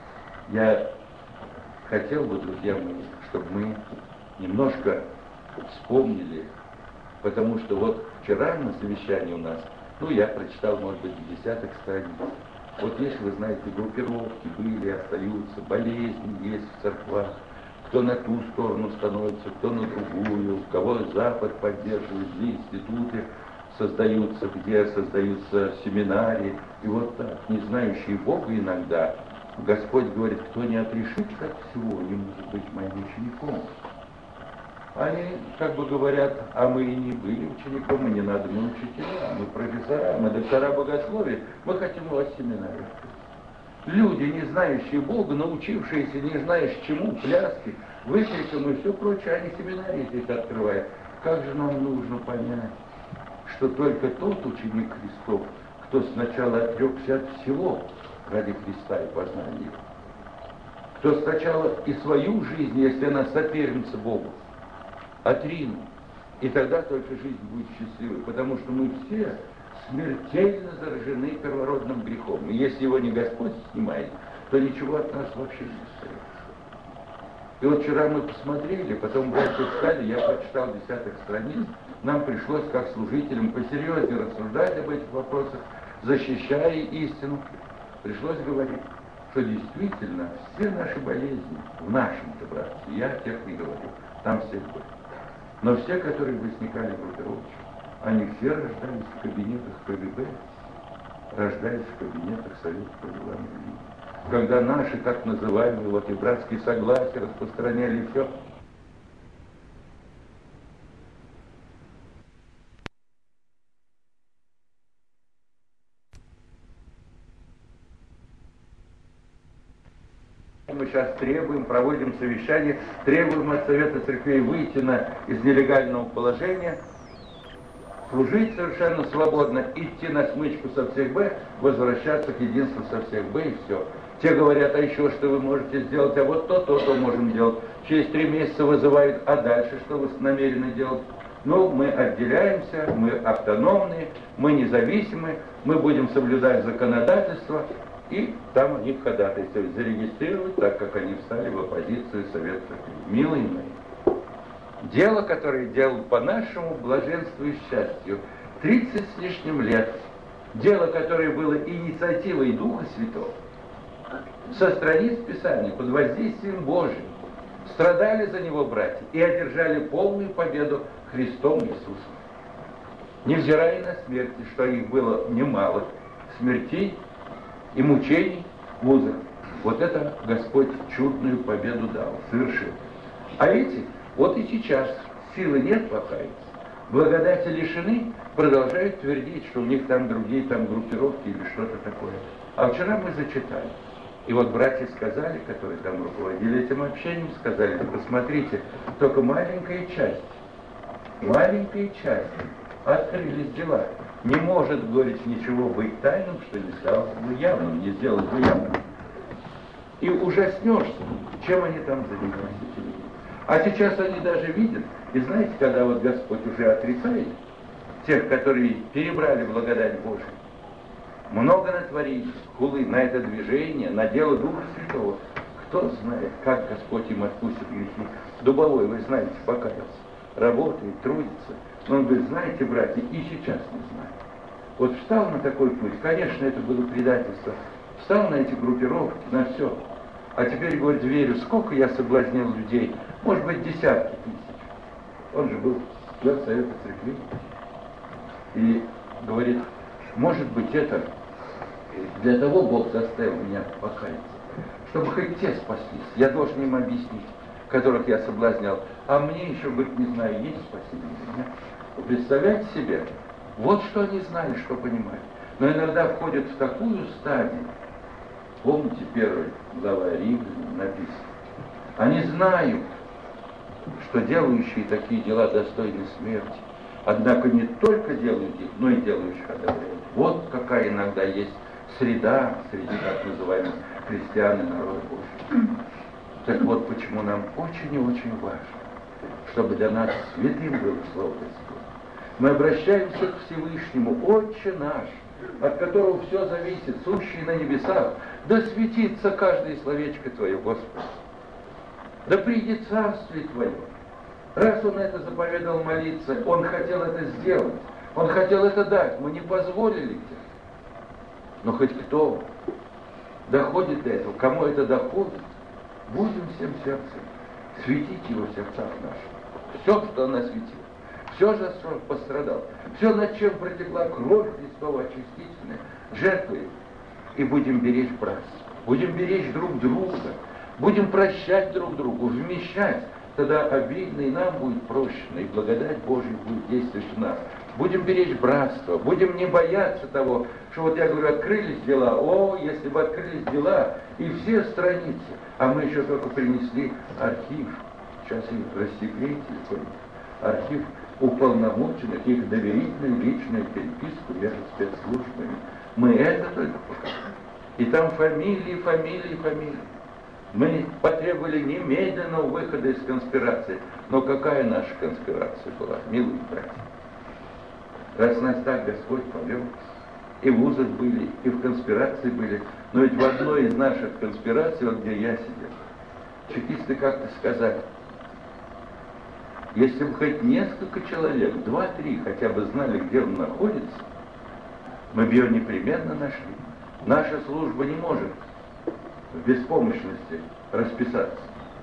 Я хотел бы, друзья мои, чтобы мы немножко вспомнили, потому что вот вчера на совещании у нас, я прочитал, может быть, десяток страниц. Вот если вы знаете, группировки были, остаются, болезни есть в церквах, кто на ту сторону становится, кто на другую, кого Запад поддерживает, где институты создаются, где создаются семинарии. И вот так, не знающие Бога иногда, Господь говорит: кто не отрешится от всего, не может быть моим учеником. Они как бы говорят: а мы и не были учеником, и не надо, мы учителя, мы профессора, мы доктора богословия, мы хотим у вас семинарию. Люди, не знающие Бога, научившиеся не знаешь чему, пляски, выкрикам и все прочее, они семинарии здесь открывают. Как же нам нужно понять, что только тот ученик Христов, кто сначала отрекся от всего ради Христа и познания его, кто сначала и свою жизнь, если она соперница Богу, отринул, и тогда только жизнь будет счастливой, потому что мы все смертельно заражены первородным грехом. И если его не Господь снимает, то ничего от нас вообще не остается. И вот вчера мы посмотрели, потом братья встали, я прочитал десяток страниц, нам пришлось как служителям посерьезнее рассуждать об этих вопросах, защищая истину. Пришлось говорить, что действительно все наши болезни в нашем-то, братцы, я о тех не говорю, там все были. Но все, которые возникали в группировке, они все рождались в кабинетах КГБ, рождались в кабинетах Совета по делам религии. Когда наши так называемые и братские согласия распространяли все. Мы сейчас требуем, проводим совещание, требуем от Совета Церквей выйти из нелегального положения, служить совершенно свободно, идти на смычку со всех Б, возвращаться к единству со всех Б и все. Те говорят: а еще что вы можете сделать, а вот то можем делать. Через 3 месяца вызывают: а дальше что вы намерены делать? Мы отделяемся, мы автономные, мы независимы, мы будем соблюдать законодательство, и там они ходатайствуют зарегистрировать, так как они встали в оппозицию Совета Церкви. Милые мои, дело, которое делал по нашему блаженству и счастью 30 с лишним лет, дело, которое было инициативой Духа Святого, со страниц Писания, под воздействием Божьим, страдали за него братья и одержали полную победу Христом Иисусом. Невзирая на смерти, что их было немало, смертей и мучений в узах. Вот это Господь чудную победу дал, совершил. А эти, вот и сейчас, силы нет покаяться, благодати лишены, продолжают твердить, что у них там другие там группировки или что-то такое. А вчера мы зачитали. И вот братья сказали, которые там руководили этим общением, сказали: да посмотрите, только маленькая часть открылись дела. Не может, говорит, ничего быть тайным, что не стало бы явным, не сделалось бы явным. И ужаснешься, чем они там занимались, эти люди. А сейчас они даже видят, и знаете, когда вот Господь уже отрицает тех, которые перебрали благодать Божию, много натворили хулы на это движение, на дело Духа Святого. Кто знает, как Господь им отпустит грехи. Дубовой, вы знаете, покаялся, работает, трудится. Но он говорит: знаете, братья, и сейчас не знаю. Вот встал на такой путь, конечно, это было предательство. Встал на эти группировки, на все. А теперь, говорит, верю, сколько я соблазнил людей, может быть, десятки тысяч. Он же был член Совета Церкви. И говорит: может быть, это для того Бог заставил меня покаяться, чтобы хоть те спаслись. Я должен им объяснить, которых я соблазнял. А мне еще, говорит, не знаю, есть спасение или нет. Представляете себе? Вот что они знали, что понимали. Но иногда входят в такую стадию. Помните, 1 глава Римлянам написано: они знают, что делающие такие дела достойны смерти. Однако не только делают их, но и делающих одобряют. Вот какая иногда есть среда среди так называемых христиан и народа Божьего. Так вот, почему нам очень и очень важно, чтобы для нас святым было Слово Господне. Мы обращаемся к Всевышнему: Отче наш, от которого все зависит, сущий на небесах, да светится каждое словечко Твое, Господи. Да придет Царствие Твое. Раз Он это заповедовал молиться, Он хотел это сделать, Он хотел это дать, мы не позволили тебе. Но хоть кто доходит до этого, кому это доходит, будем всем сердцем светить Его в сердцах наших. Все, что Он осветил, все, за что пострадал, все, над чем протекла кровь Христова очистительная, жертвуем. И будем беречь братство, будем беречь друг друга, будем прощать друг другу, вмещать. Тогда обидно и нам будет прощено, и благодать Божия будет действовать в нас. Будем беречь братство, будем не бояться того, что вот я говорю, открылись дела. О, если бы открылись дела, и все страницы, а мы еще только принесли архив. Сейчас их рассекретили, архив уполномоченных, их доверительную личную переписку между спецслужбами. Мы это только показали. И там фамилии. Мы потребовали немедленного выхода из конспирации. Но какая наша конспирация была, милые братья? Раз нас так Господь повел, и в узах были, и в конспирации были, но ведь в одной из наших конспираций, вот где я сидел, чекисты как-то сказали: если бы хоть несколько человек, 2-3 хотя бы знали, где он находится, мы бы ее непременно нашли. Наша служба не может в беспомощности расписаться.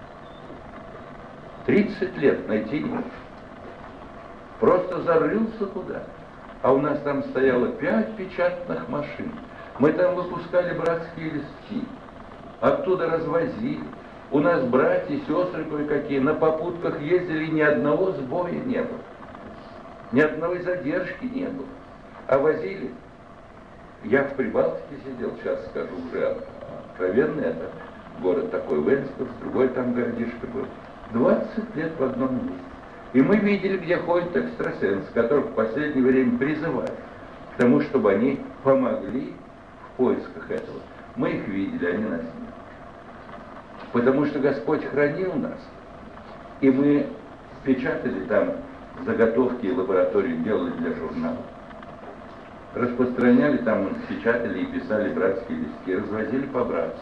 30 лет найти не может. Просто зарылся туда. А у нас там стояло 5 печатных машин. Мы там выпускали братские листки. Оттуда развозили. У нас братья и сестры кое-какие на попутках ездили, ни одного сбоя не было. Ни одной задержки не было. А возили. Я в Прибалтике сидел, сейчас скажу уже откровенно, это город такой Венсков, другой там городишко был. 20 лет в одном месте. И мы видели, где ходят экстрасенсы, которых в последнее время призывают к тому, чтобы они помогли в поисках этого. Мы их видели, они нас нет. Потому что Господь хранил нас. И мы печатали там заготовки и лаборатории, делали для журнала. Распространяли там, печатали и писали братские листки, развозили по братству.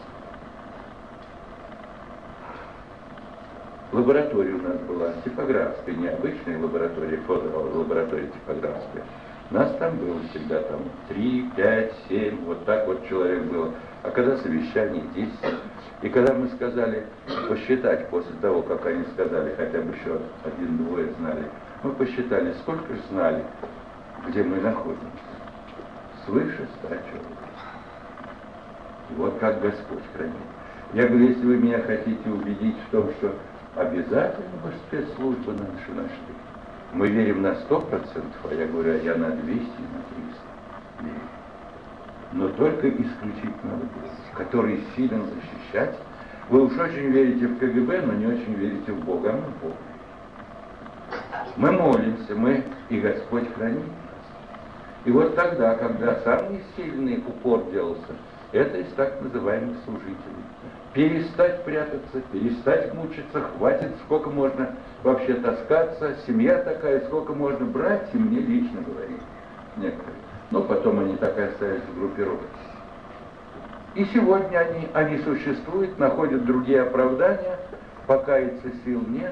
Лаборатория у нас была типографская, не обычная лаборатория, фотолаборатория типографская. Нас там было всегда там 3, 5, 7, вот так вот человек было. А когда совещание 10. И когда мы сказали посчитать после того, как они сказали, хотя бы еще 1-2 знали, мы посчитали, сколько же знали, где мы находимся. Свыше 100 человек. И вот как Господь хранит. Я говорю, если вы меня хотите убедить в том, что обязательно бы спецслужбы наши нашли, Мы верим на 100%, а я говорю, я на 200, на 300 верю. Но только исключительно Бог, который силен защищать. Вы уж очень верите в КГБ, но не очень верите в Бога, а мы в Бога. Мы молимся, и Господь хранит нас. И вот тогда, когда самый сильный упор делался, это из так называемых служителей. Перестать прятаться, перестать мучиться, хватит, сколько можно вообще таскаться, семья такая, сколько можно брать, и мне лично говорили некоторые. Но потом они так и остались в группировке. И сегодня они существуют, находят другие оправдания, покаяться сил нет,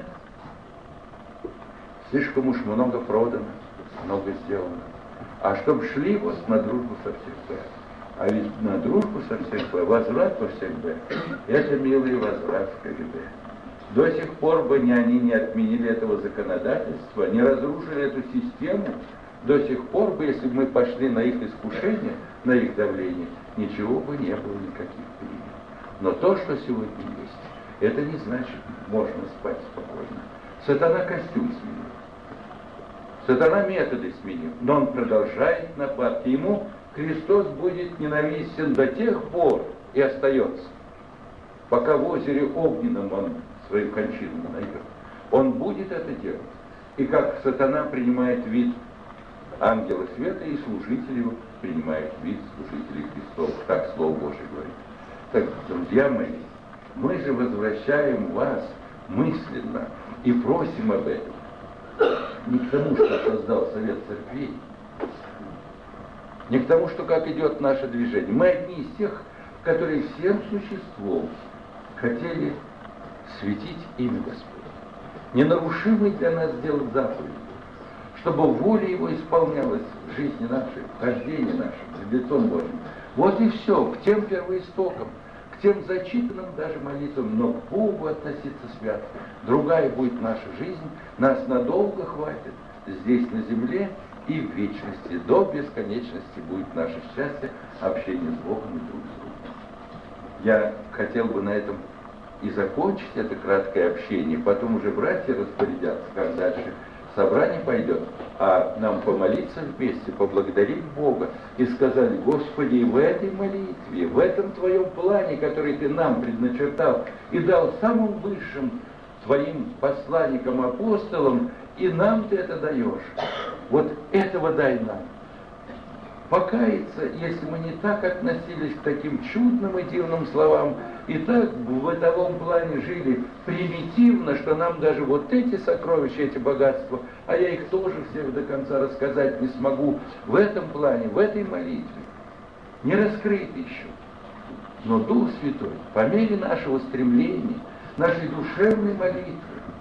слишком уж много продано, много сделано. А чтоб шли вот на дружбу со всех Б. А ведь на дружбу со всех Б, возврат во всех Б, это милый возврат в КГБ. До сих пор бы они не отменили этого законодательства, не разрушили эту систему, до сих пор бы, если бы мы пошли на их искушение, на их давление, ничего бы не было, никаких перемен. Но то, что сегодня есть, это не значит, можно спать спокойно. Сатана костюм сменил. Сатана методы сменил, но он продолжает нападки. Ему Христос будет ненавистен до тех пор и остается, пока в озере Огненном он свою кончину найдет. Он будет это делать. И как сатана принимает вид ангела света, и служитель его принимает вид служителей Христов. Так Слово Божие говорит. Так, друзья мои, мы же возвращаем вас мысленно и просим об этом. Не к тому, что создал Совет Церквей, не к тому, что как идет наше движение. Мы одни из тех, которые всем существом хотели светить имя Господне. Ненарушимый для нас сделать заповедь, чтобы воля Его исполнялась в жизни нашей, в хождении нашем, пред лицом Божьим. Вот и все, к тем первоистокам, к тем зачитанным даже молитвам, но к Богу относиться свято. Другая будет наша жизнь, нас надолго хватит здесь на земле и в вечности. До бесконечности будет наше счастье, общение с Богом и друг с другом. Я хотел бы на этом и закончить это краткое общение, потом уже братья распорядятся, как дальше собрание пойдет, а нам помолиться вместе, поблагодарить Бога и сказать: Господи, в этой молитве, в этом Твоем плане, который Ты нам предначертал и дал самым высшим Твоим посланникам, апостолам, и нам Ты это даешь. Вот этого дай нам. Покаяться, если мы не так относились к таким чудным и дивным словам, и так в бытовом плане жили примитивно, что нам даже вот эти сокровища, эти богатства, а я их тоже всех до конца рассказать не смогу, в этом плане, в этой молитве, не раскрыты еще. Но Дух Святой, по мере нашего стремления, нашей душевной молитвы,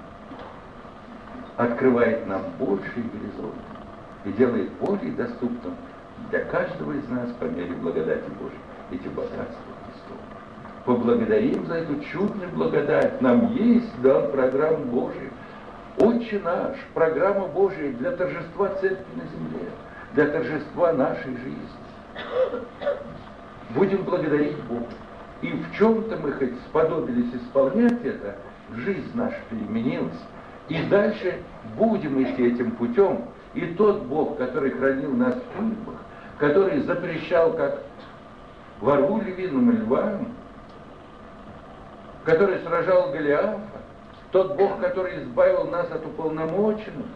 открывает нам больший горизонт и делает более доступным для каждого из нас по мере благодати Божьей эти богатства Христова. Поблагодарим за эту чудную благодать. Нам есть дан программа Божия. Отче наш, программа Божия для торжества Церкви на земле, для торжества нашей жизни. Будем благодарить Бога. И в чем-то мы хоть сподобились исполнять это, жизнь наша переменилась. И дальше будем идти этим путем. И тот Бог, который хранил нас в тюрьмах, который запрещал, как во рву львиным львам, который сражал Голиафа, тот Бог, который избавил нас от уполномоченных.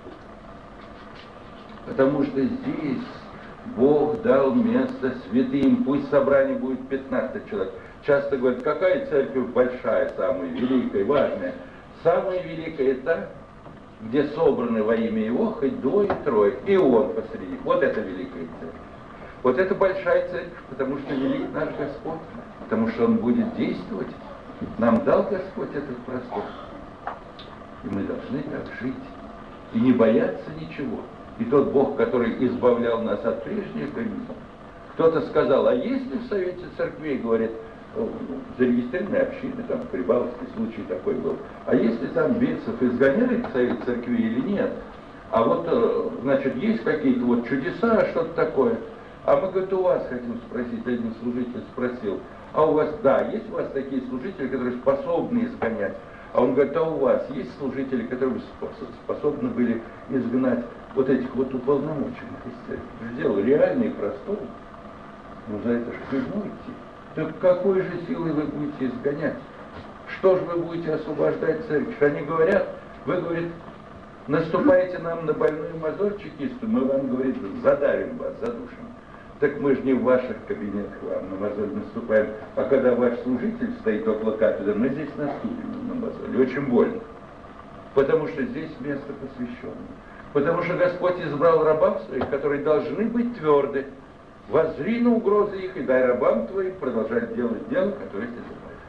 Потому что здесь Бог дал место святым, пусть собрание будет 15 человек. Часто говорят, какая церковь большая, самая великая, важная. Самая великая та, где собраны во имя Его хоть двое и трое, и Он посреди. Вот это великая церковь. Вот это большая церковь, потому что велик наш Господь, потому что Он будет действовать. Нам дал Господь этот простор. И мы должны так жить. И не бояться ничего. И тот Бог, который избавлял нас от прежней границы. Кто-то сказал, а если в Совете Церквей, говорит, зарегистрированные общины, там в Прибалтике случай такой был, а если там бесов изгоняли в Совет Церкви или нет, а вот, значит, есть какие-то вот чудеса, что-то такое, а мы, говорит, у вас хотим спросить, один служитель спросил, а у вас, да, есть у вас такие служители, которые способны изгонять, А он говорит, а у вас есть служители, которые способны были изгнать вот этих вот уполномоченных из церкви? Дело реальное и простое. Но за это же в тюрьму идти. Так какой же силой вы будете изгонять? Что же вы будете освобождать церковь? Они говорят, вы, говорит, наступаете нам на больную мозоль чекисту, мы вам, говорит, задавим вас, задушим. Так мы же не в ваших кабинетах вам на мозоль наступаем, а когда ваш служитель стоит около кафедры, мы здесь наступим на мозоль. И очень больно. Потому что здесь место посвященное. Потому что Господь избрал рабов своих, которые должны быть тверды. Воззри на угрозы их и дай рабам твоим продолжать делать дело, которое ты заповедал.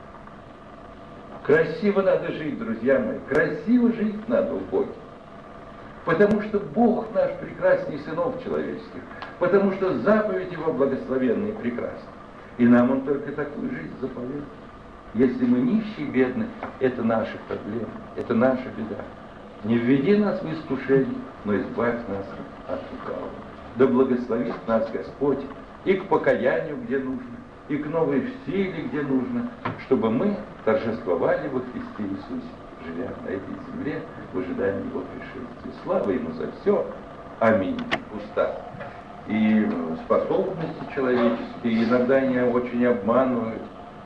Красиво надо жить, друзья мои. Красиво жить надо в Боге. Потому что Бог наш прекрасней сынов человеческих. Потому что заповедь Его благословенна и прекрасна. И нам Он только такую жизнь заповедует. Если мы нищие и бедны, это наши проблемы, это наша беда. Не введи нас в искушение, но избавь нас от лукавого. Да благословит нас Господь и к покаянию, где нужно, и к новой силе, где нужно, чтобы мы торжествовали во Христе Иисусе, живя на этой земле в ожидании Его пришествия. Слава Ему за все. Аминь. Уста. И способности человеческие иногда они очень обманывают.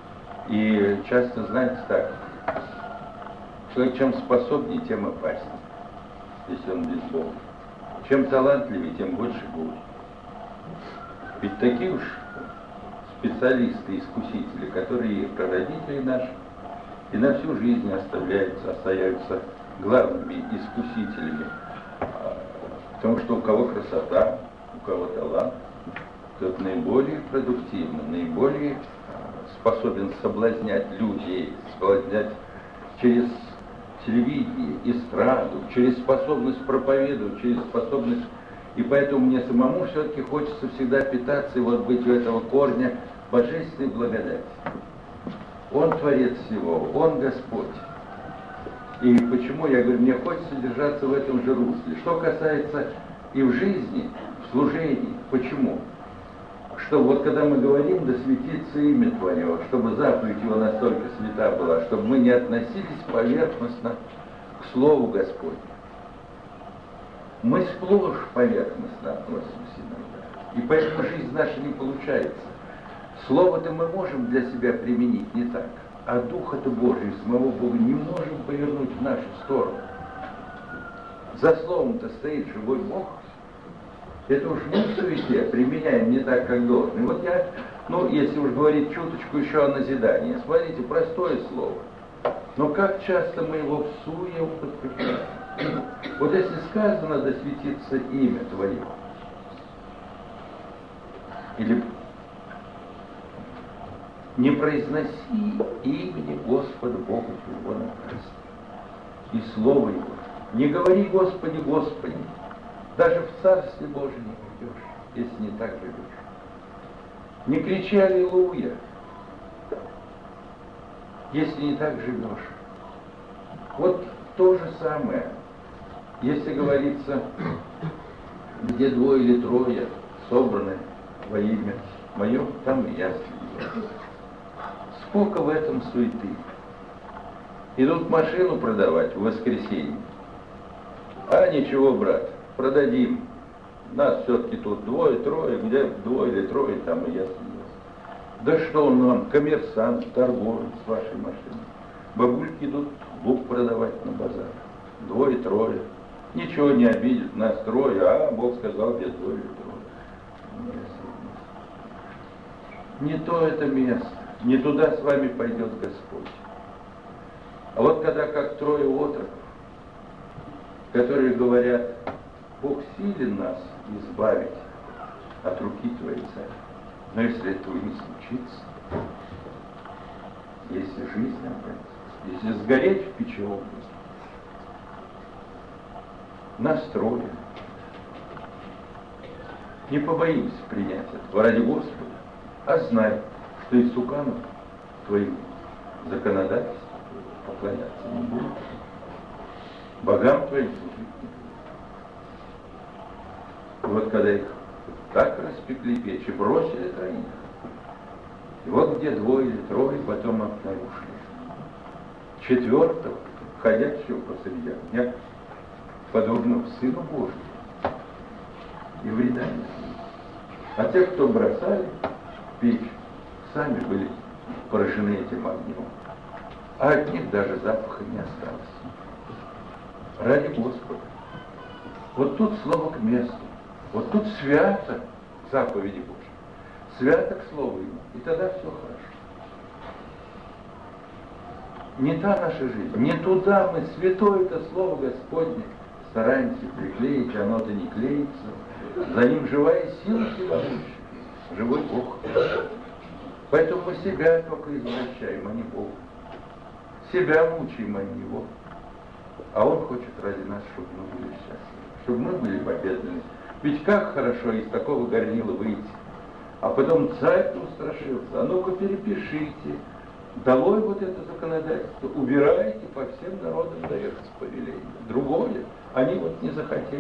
И часто, знаете, так, человек чем способнее, тем опаснее, если он без Бога. Чем талантливее, тем больше горе. Ведь такие уж специалисты, искусители, которые прародители наши, и на всю жизнь остаются главными искусителями. Потому что у кого красота, у кого талант, тот наиболее продуктивный, наиболее способен соблазнять людей, соблазнять через телевидение, эстраду, через способность проповедовать, через способность... И поэтому мне самому все-таки хочется всегда питаться и вот быть у этого корня божественной благодати. Он Творец всего, Он Господь. И почему, я говорю, мне хочется держаться в этом же русле. Что касается и в жизни, в служении, почему? Что вот когда мы говорим, да светится имя Твое, чтобы заповедь Его настолько свята была, чтобы мы не относились поверхностно к Слову Господню. Мы сплошь поверхностно относимся иногда. И поэтому жизнь наша не получается. Слово-то мы можем для себя применить не так, а Духа-то Божий, самого Бога, не можем повернуть в нашу сторону. За Словом-то стоит живой Бог. Это уж мы в суете применяем не так, как должно. И вот я, если уж говорить чуточку еще о назидании, смотрите, простое слово. Но как часто мы его в суе употребляем. Вот если сказано, да светится имя Твое, или не произноси имени Господа Бога Твоего напрасно, и Слово Его, не говори Господи, Господи, даже в Царстве Божьем не войдешь, если не так живешь. Не кричи «Аллилуйя», если не так живешь. Вот то же самое, если говорится, где двое или трое собраны во имя Мое, там и я среди вас. Сколько в этом суеты. Идут машину продавать в воскресенье. А ничего, брат, продадим. Нас все-таки тут двое, трое, где двое или трое, там и я среди вас. Да что он нам, коммерсант, торговец с вашей машиной. Бабульки идут лук продавать на базар. Двое, трое. Ничего не обидит, нас трое, а Бог сказал, где двое или трое. Не то это место, не туда с вами пойдет Господь. А вот когда как трое отроков, которые говорят, Бог силен нас избавить от руки Твоей, Царь. Но если этого не случится, если жизнь обратится, если сгореть в печи огненной, настроен, не побоимся принять этого ради Господа, а знай, что из суканов Твоим законодательству поклоняться не будут, богам Твоим служить не будут. И вот когда их так распекли печь и бросили троих, и вот где двое или трое, потом обнаружили четвертого, ходячего посреди огня, подобного Сыну Божию, и вреда не будет. А те, кто бросали в печь, сами были поражены этим огнем. А от них даже запаха не осталось. Ради Господа. Вот тут слово к месту. Вот тут свято к заповеди Божьей. Свято к слову Ему. И тогда все хорошо. Не та наша жизнь. Не туда мы святое это слово Господне стараемся приклеить, а оно-то не клеится. За ним живая сила всемогущая. Живой Бог. Поэтому мы себя только извращаем, а не Бога. Себя мучаем, а не Его. А Он хочет ради нас, чтобы мы были счастливы, чтобы мы были победными. Ведь как хорошо из такого горнила выйти. А потом царь устрашился. А ну-ка перепишите. Долой вот это законодательство. Убирайте по всем народам дается повеление. Другое. Они вот не захотели.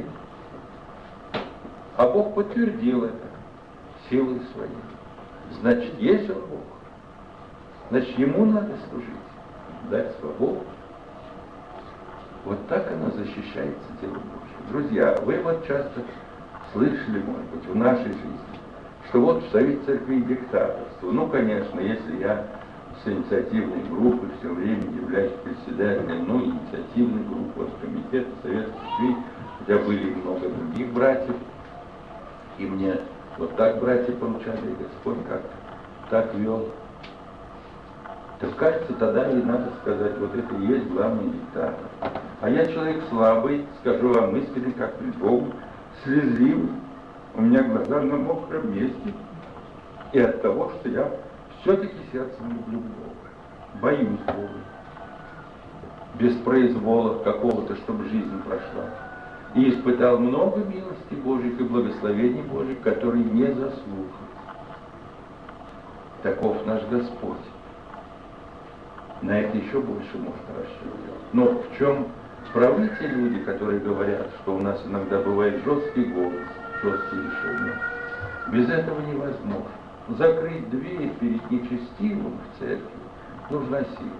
А Бог подтвердил это силой своей. Значит, есть Он Бог. Значит, Ему надо служить. Дать свободу. Вот так оно защищается дело Божье. Друзья, вы вот часто слышали, может быть, в нашей жизни, что вот в Совете Церкви диктаторство. Ну, конечно, если я с инициативной группой все время являюсь председателем, ну, инициативной группы, вот, комитета Совета Церкви, хотя были много других братьев, и мне вот так братья поручали, и Господь как-то так вел. Так кажется, тогда и надо сказать, вот это и есть главный диктатор. А я человек слабый, скажу вам искренне, как пред Богом, слезливый. У меня глаза на мокром месте. И от того, что я все-таки сердцем люблю Бога. Боюсь Бога. Без произвола какого-то, чтобы жизнь прошла. И испытал много милости Божьих и благословений Божьих, которые не заслуживают. Таков наш Господь. На это еще больше можно рассчитывать. Но в чем правы те люди, которые говорят, что у нас иногда бывает жесткий голос, жесткие решения. Без этого невозможно. Закрыть дверь перед нечестивым в церкви нужна сила.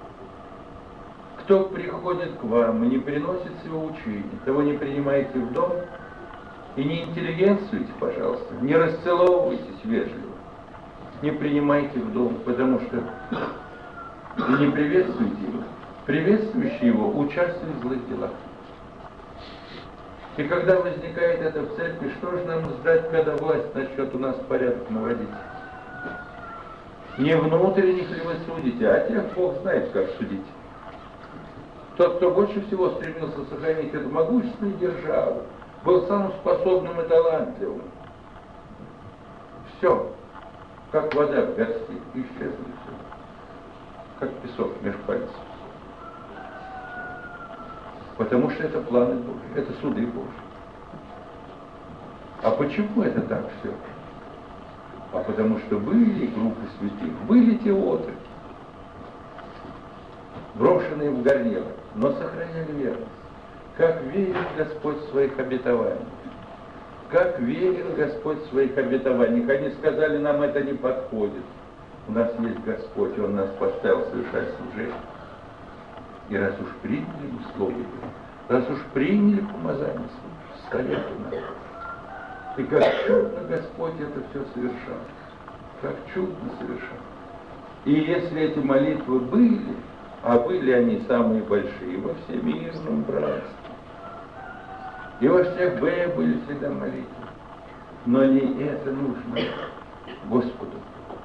Кто приходит к вам и не приносит своего учения, того не принимайте в дом и не интеллигентствуйте, пожалуйста, не расцеловывайтесь вежливо, не принимайте в дом, потому что и не приветствуйте его. Приветствующий его участвует в злых делах. И когда возникает это в церкви, что же нам ждать, когда власть начнет у нас порядок наводить? Не внутренних ли вы судите, а тех Бог знает, как судить. Тот, кто больше всего стремился сохранить эту могущественную державу, был самым способным и талантливым. Все, как вода в горсти, исчезло все. Как песок меж пальцев. Потому что это планы Божьи, это суды Божьи. А почему это так все? А потому что были группы святых, были те отроки, брошенные в горнило, но сохраняли верность. Как верит Господь в своих обетованиях. Как верит Господь в своих обетованиях. Они сказали, нам это не подходит. У нас есть Господь, Он нас поставил совершать служение. И раз уж приняли мы Слово Его, раз уж приняли помазание Слово, стоять у нас. И как чудно Господь это все совершал. Как чудно совершал. И если эти молитвы были, а были они самые большие во всемирном братстве, и во всех были всегда молитвы, но не это нужно Господу.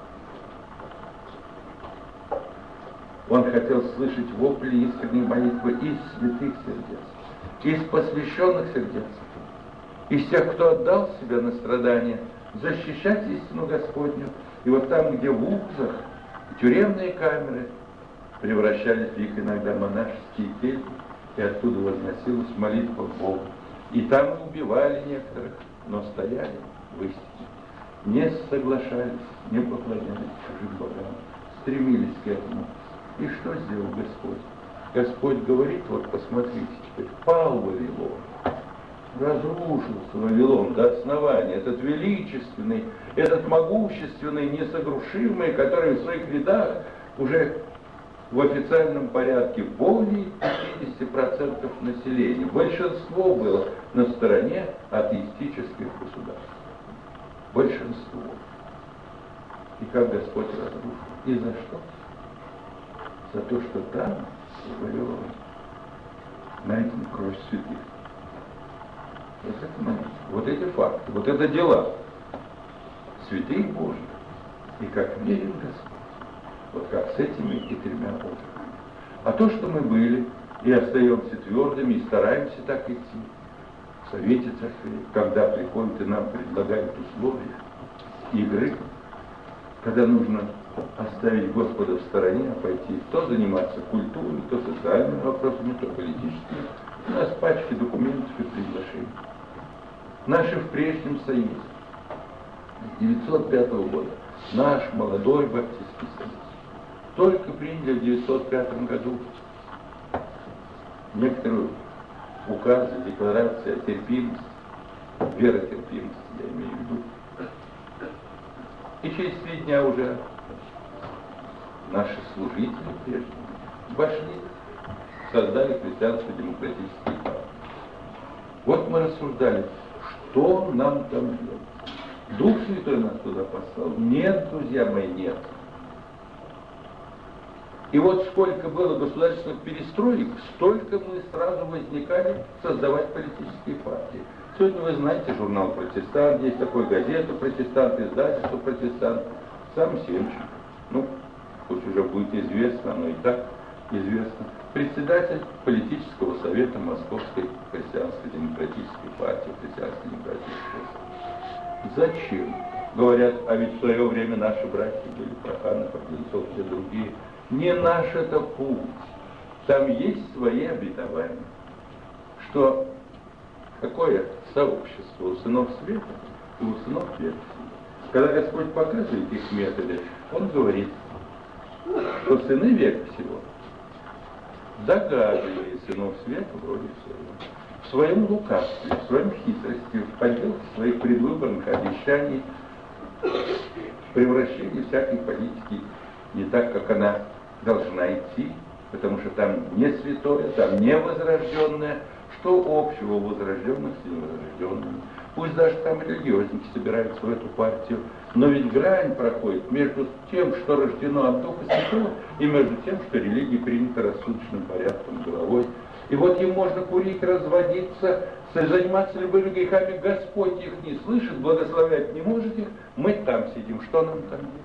Он хотел слышать вопли искренней молитвы из святых сердец, из посвященных сердец, из тех, кто отдал себя на страдания, защищать истину Господню. И вот там, где в узах, тюремные камеры превращались в их иногда монашеские кельи, и оттуда возносилась молитва к Богу. И там убивали некоторых, но стояли в истине, не соглашались, не поклонялись чужим богам, стремились к этому. И что сделал Господь? Господь говорит, вот посмотрите теперь, пал Вавилон, разрушился Вавилон до основания, этот величественный, этот могущественный, несокрушимый, который в своих рядах уже в официальном порядке более 50% населения. Большинство было на стороне атеистических государств. Большинство. И как Господь разрушил. И за что? За то, что там говорил, найдена кровь святых. Вот это молитва, вот эти факты, вот это дела. Святых Божьих. И как верен Господь. Вот как с этими и тремя отроками. А то, что мы были и остаемся твердыми, и стараемся так идти, в Совете Церкви, когда приходят и нам предлагают условия игры, когда нужно оставить Господа в стороне, а пойти то заниматься культурой, то социальными вопросами, то политическими. У нас пачки документов и приглашений. Наши в прежнем Союзе. С 1905 года наш молодой Баптистский союз только приняли в 1905 году некоторые указы, декларации о терпимости, веротерпимости, я имею в виду. И через 3 дня уже наши служители прежние вошли, создали христианско-демократический партию. Вот мы рассуждали, что нам там делать. Дух Святой нас туда послал? Нет, друзья мои, нет. И вот сколько было государственных перестроек, столько мы сразу возникали создавать политические партии. Сегодня вы знаете журнал «Протестант», есть такой газета «Протестант», издательство «Протестант», сам Семченко. Ну, пусть уже будет известно, оно и так известно. Председатель политического совета Московской христианско-демократической партии, христианско-демократической. Зачем? Говорят, а ведь в свое время наши братья были Проханов, Одинцов, все другие. Не наш это путь. Там есть свои обетования. Что какое сообщество у сынов света и у сынов века. Когда Господь показывает их методы, Он говорит, что сыны века всего догадывали сынов света вроде своего. В своем лукавстве, в своем хитрости, в подделке своих предвыборных обещаний, превращении всякой политики не так, как она должна идти, потому что там не святое, там не возрожденное. Что общего у возрожденных с невозрожденными? Пусть даже там религиозники собираются в эту партию, но ведь грань проходит между тем, что рождено от Духа Святого, и между тем, что религия принята рассудочным порядком головой. И вот им можно курить, разводиться, заниматься любыми грехами. Господь их не слышит, благословлять не может их. Мы там сидим, что нам там делать?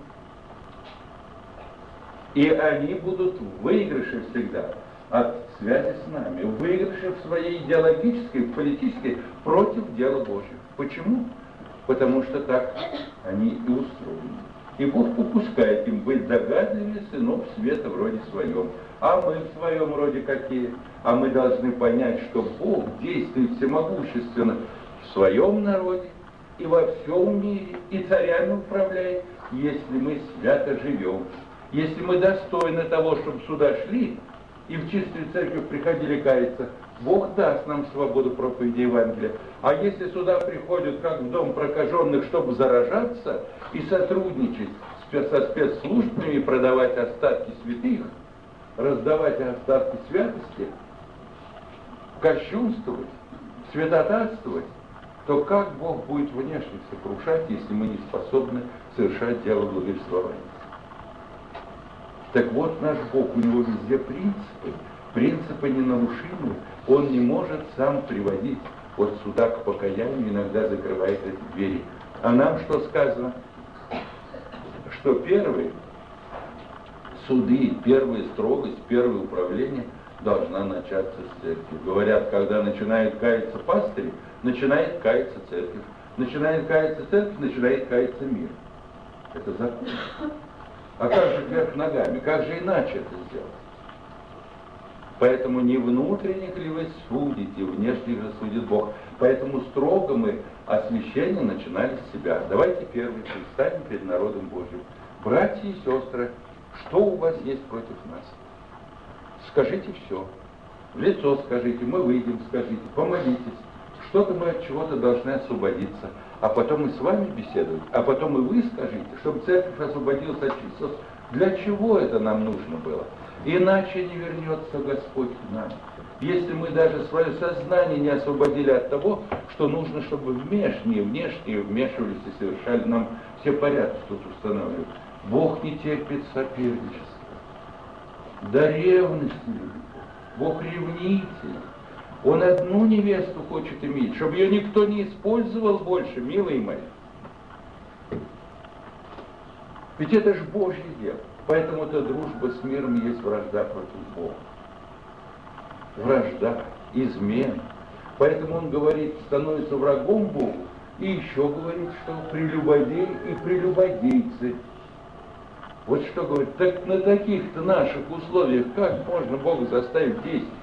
И они будут в выигрыше всегда от связи с нами, в выигрыше в своей идеологической, политической против дела Божьего. Почему? Потому что так они и устроены. И Бог попускает им быть догадливыми сынов света вроде своем. А мы в своем роде какие? А мы должны понять, что Бог действует всемогущественно в своем народе и во всем мире, и царями управляет, если мы свято живем. Если мы достойны того, чтобы сюда шли, и в чистую церковь приходили каяться, Бог даст нам свободу проповеди Евангелия. А если сюда приходят, как в дом прокаженных, чтобы заражаться и сотрудничать со спецслужбами, продавать остатки святых, раздавать остатки святости, кощунствовать, святотатствовать, то как Бог будет внешне сокрушать, если мы не способны совершать дело благовествования? Так вот, наш Бог, у него везде принципы ненарушимые. Он не может сам приводить вот сюда к покаянию, иногда закрывает эти двери. А нам что сказано? Что первые суды, первая строгость, первое управление должна начаться с церкви. Говорят, когда начинает каяться пастырь, начинает каяться церковь. Начинает каяться церковь, начинает каяться мир. Это закон. А как же вверх ногами? Как же иначе это сделать? Поэтому не внутренних ли вы судите, внешних же судит Бог. Поэтому строго мы освящение начинали с себя. Давайте первые предстанем перед народом Божьим. Братья и сестры, что у вас есть против нас? Скажите все. В лицо скажите, мы выйдем, скажите, помолитесь. Что-то мы от чего-то должны освободиться. А потом и с вами беседовать. А потом и вы скажите, чтобы церковь освободилась от чувств. Для чего это нам нужно было? Иначе не вернется Господь к нам. Если мы даже свое сознание не освободили от того, что нужно, чтобы внешние и внешние вмешивались и совершали нам все порядки тут устанавливают. Бог не терпит соперничества. Да ревность любит. Бог ревнитель. Он одну невесту хочет иметь, чтобы ее никто не использовал больше, милые мои. Ведь это же Божье дело. Поэтому эта дружба с миром есть вражда против Бога. Вражда, измена. Поэтому он говорит, становится врагом Богу, и еще говорит, что прелюбодей и прелюбодейцы. Вот что говорит, так на таких-то наших условиях как можно Бога заставить действовать?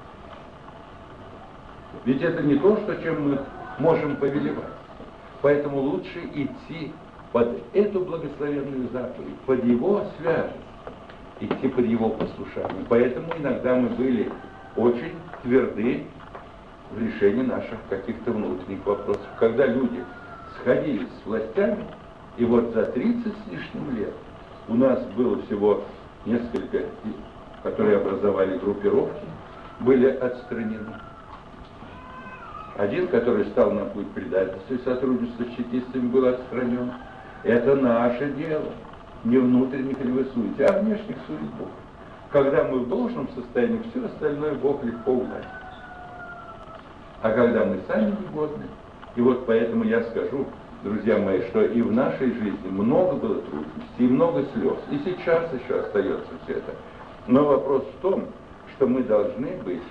Ведь это не то, что чем мы можем повелевать. Поэтому лучше идти под эту благословенную заповедь, под его святость, идти под его послушание. Поэтому иногда мы были очень тверды в решении наших каких-то внутренних вопросов. Когда люди сходились с властями, и вот за 30 с лишним лет у нас было всего несколько, которые образовали группировки, были отстранены. Один, который стал на путь предательства и сотрудничества с чекистами, был отстранен. Это наше дело. Не внутренних ли вы судите, а внешних судит Бог. Когда мы в должном состоянии, все остальное Бог легко уладит. А когда мы сами негодны, и вот поэтому я скажу, друзья мои, что и в нашей жизни много было трудностей, и много слез, и сейчас еще остается все это. Но вопрос в том, что мы должны быть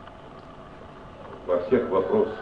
во всех вопросах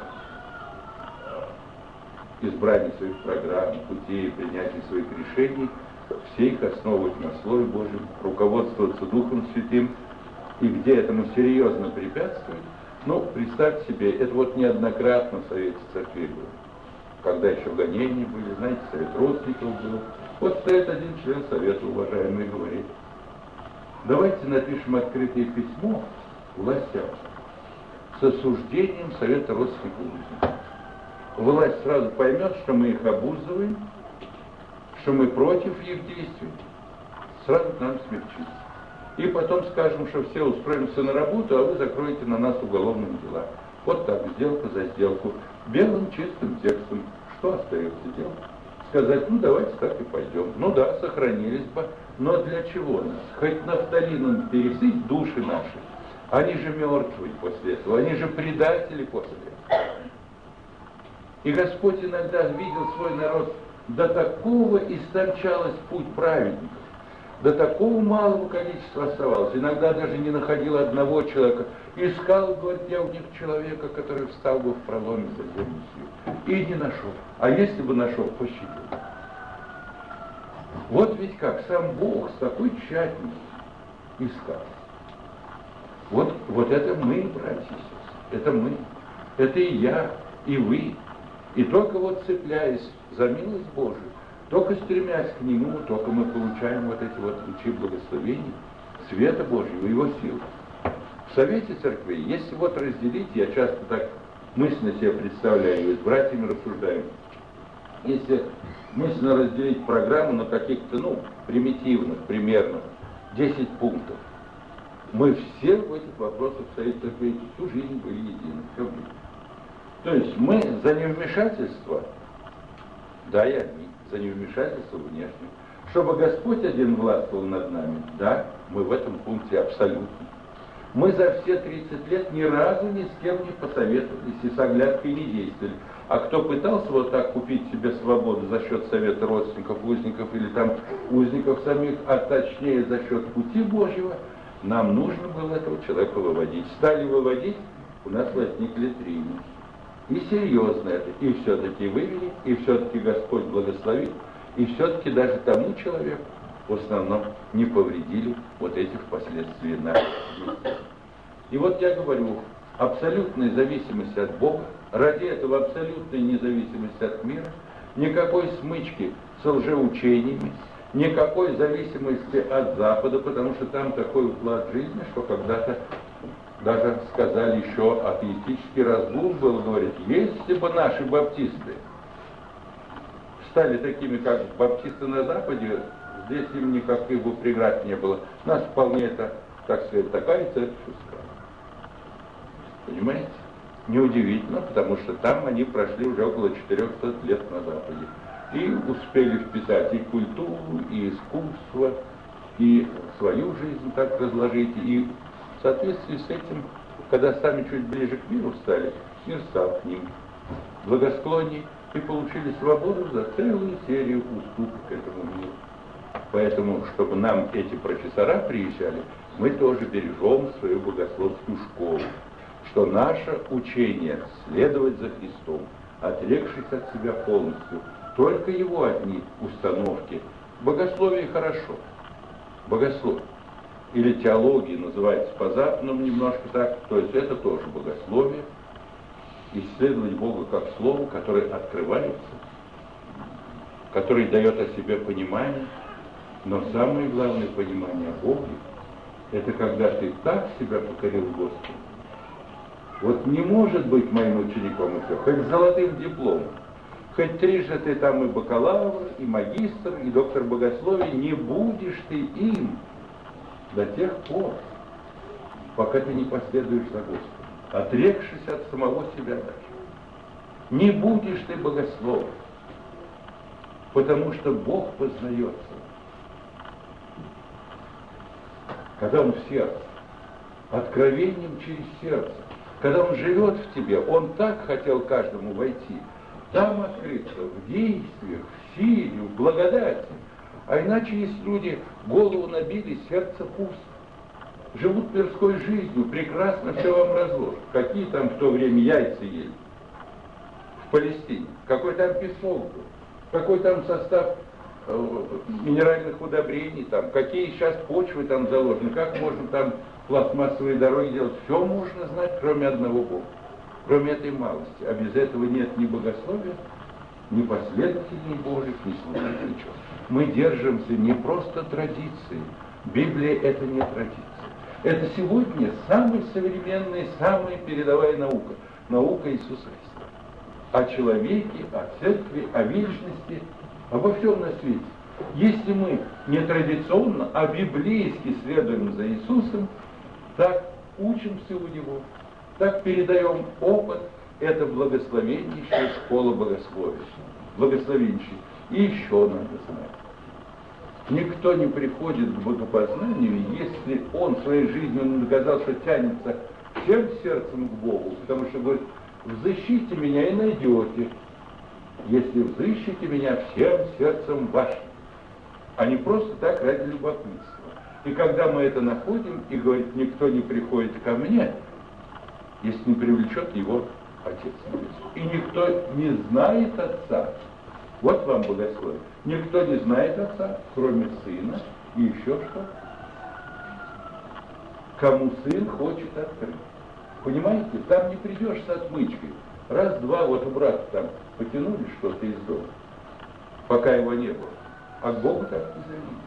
избрания своих программ, путей, принятия своих решений, все их основывать на Слове Божьем, руководствоваться Духом Святым, и где этому серьезно препятствует, ну, представьте себе, это вот неоднократно в Совете Церкви было. Когда еще гонения были, знаете, Совет родственников был. Вот стоит один член Совета, уважаемый, и говорит, давайте напишем открытое письмо властям с осуждением Совета родственников. Власть сразу поймет, что мы их обузываем, что мы против их действий, сразу к нам смягчится. И потом скажем, что все устроимся на работу, а вы закроете на нас уголовные дела. Вот так, сделка за сделку, белым чистым текстом. Что остается делать? Сказать, ну давайте так и пойдем. Ну да, сохранились бы, но для чего нас? Хоть нафталином пересыть души наши. Они же мертвые после этого, они же предатели после этого. И Господь иногда видел свой народ, до такого истончалось путь праведников, до такого малого количества оставалось. Иногда даже не находил одного человека. Искал, говорит, я у них человека, который встал бы в проломе за землю сию. И не нашел. А если бы нашел, пощадил. Вот ведь как, сам Бог с такой тщательностью искал. Вот это мы, братья и сестры, это мы. Это и я, и вы. И только вот цепляясь за милость Божию, только стремясь к Нему, только мы получаем вот эти вот лучи благословений, света Божьего, Его силы. В Совете Церкви, если вот разделить, я часто так мысленно себе представляю, и с братьями рассуждаем, если мысленно разделить программу на каких-то, примитивных, примерно, 10 пунктов, мы все в этих вопросах в Совете Церкви всю жизнь были едины, все были. То есть мы за невмешательство, да и одни, за невмешательство внешнее. Чтобы Господь один властвовал над нами, да, мы в этом пункте абсолютно. Мы за все 30 лет ни разу ни с кем не посоветовались и с оглядкой не действовали. А кто пытался вот так купить себе свободу за счет совета родственников, узников или там узников самих, а точнее за счет пути Божьего, нам нужно было этого человека выводить. Стали выводить, у нас возникли трения. И серьезно это. И все-таки вывели, и все-таки Господь благословит, и все-таки даже тому человеку в основном не повредили вот эти впоследствии наши действия. И вот я говорю, абсолютная зависимость от Бога, ради этого абсолютная независимость от мира, никакой смычки с лжеучениями, никакой зависимости от Запада, потому что там такой уклад жизни, что когда-то даже сказали еще атеистический разгул был, говорит, если бы наши баптисты стали такими, как баптисты на Западе, здесь им никаких бы преград не было. Нас вполне это так сказать, такая церковь искала. Понимаете? Неудивительно, потому что там они прошли уже около 400 лет на Западе. И успели вписать и культуру, и искусство, и свою жизнь так разложить. И в соответствии с этим, когда сами чуть ближе к миру стали, мир стал к ним благосклонней и получили свободу за целую серию уступок этому миру. Поэтому, чтобы нам эти профессора приезжали, мы тоже бережем свою богословскую школу, что наше учение следовать за Христом, отрекшись от себя полностью, только его одни установки. Богословие хорошо. Богословие. Или теология называется по-западному немножко так, то есть это тоже богословие. Исследовать Бога как Слово, которое открывается, который дает о себе понимание. Но самое главное понимание о Боге, это когда ты так себя покорил Господу. Вот не может быть моим учеником и все, хоть с золотым дипломом, хоть трижды ты там и бакалавр, и магистр, и доктор богословия, не будешь ты им до тех пор, пока ты не последуешь за Господом, отрекшись от самого себя даже. Не будешь ты богословом, потому что Бог познается, когда Он в сердце, откровением через сердце. Когда Он живет в тебе, Он так хотел каждому войти, там открыться, в действиях, в силе, в благодати. А иначе есть люди, голову набили, сердце пусто. Живут мирской жизнью, прекрасно все вам разложат. Какие там в то время яйца ели в Палестине, какой там песок был, какой там состав минеральных удобрений, там, какие сейчас почвы там заложены, как можно там пластмассовые дороги делать. Все можно знать, кроме одного Бога, кроме этой малости. А без этого нет ни богословия, ни последователей Божьих, ни служителей, ничего. Мы держимся не просто традиции. Библия – это не традиция. Это сегодня самая современная, самая передовая наука. Наука Иисуса Христа. О человеке, о церкви, о вечности, обо всем на свете. Если мы не традиционно, а библейски следуем за Иисусом, так учимся у Него, так передаем опыт, это благословеннейшая школа богословия. Благословеннейшая. И еще надо знать. Никто не приходит к богопознанию, если он своей жизнью не доказал, что тянется всем сердцем к Богу, потому что говорит: взыщите меня и найдете, если взыщите меня всем сердцем вашим, а не просто так ради любопытства. И когда мы это находим, и говорит: никто не приходит ко мне, если не привлечет его Отец Небесный. И никто не знает Отца. Вот вам богословие. Никто не знает Отца, кроме Сына, и еще что? Кому Сын хочет открыть. Понимаете? Там не придешь с отмычкой. Раз-два, вот у брата там потянули что-то из дома, пока его не было. А к Богу так не завидишь.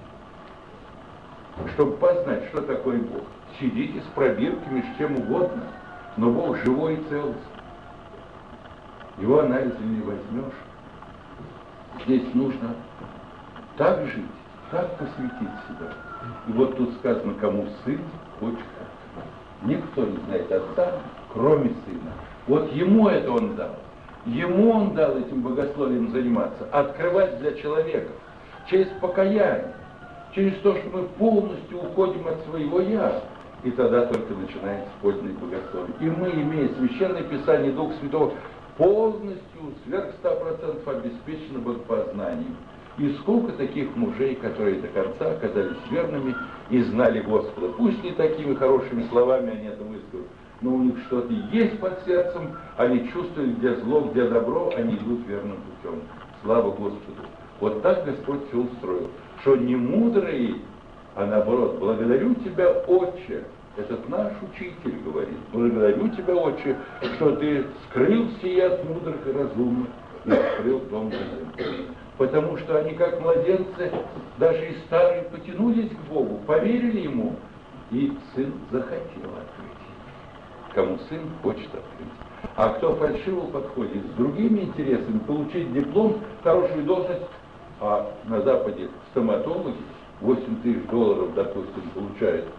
Чтобы познать, что такое Бог, сидите с пробирками, с чем угодно, но Бог живой и целостный. Его анализы не возьмешь. Здесь нужно так жить, так посвятить себя. И вот тут сказано: кому Сын хочет открыть. Никто не знает Отца, кроме Сына. Вот Ему это Он дал. Ему Он дал этим богословием заниматься, открывать для человека через покаяние, через то, что мы полностью уходим от своего «я», и тогда только начинается подлинное богословие. И мы, имея Священное Писание, Дух Святого, полностью, сверх 100% обеспечены богопознанием. И сколько таких мужей, которые до конца оказались верными и знали Господа. Пусть не такими хорошими словами они это высказывают, но у них что-то есть под сердцем, они чувствуют, где зло, где добро, они идут верным путем. Слава Господу. Вот так Господь все устроил. Что не мудрый, а наоборот: благодарю тебя, Отче. Этот наш учитель говорит: благодарю тебя, Отче, что ты скрыл сие от мудрых и разумных и открыл дом младенцев. Потому что они, как младенцы, даже и старые, потянулись к Богу, поверили Ему, и Сын захотел открыть. Кому Сын хочет открыть. А кто фальшиво подходит с другими интересами, получить диплом, хорошую должность, а на Западе стоматологи $8 000, допустим, получают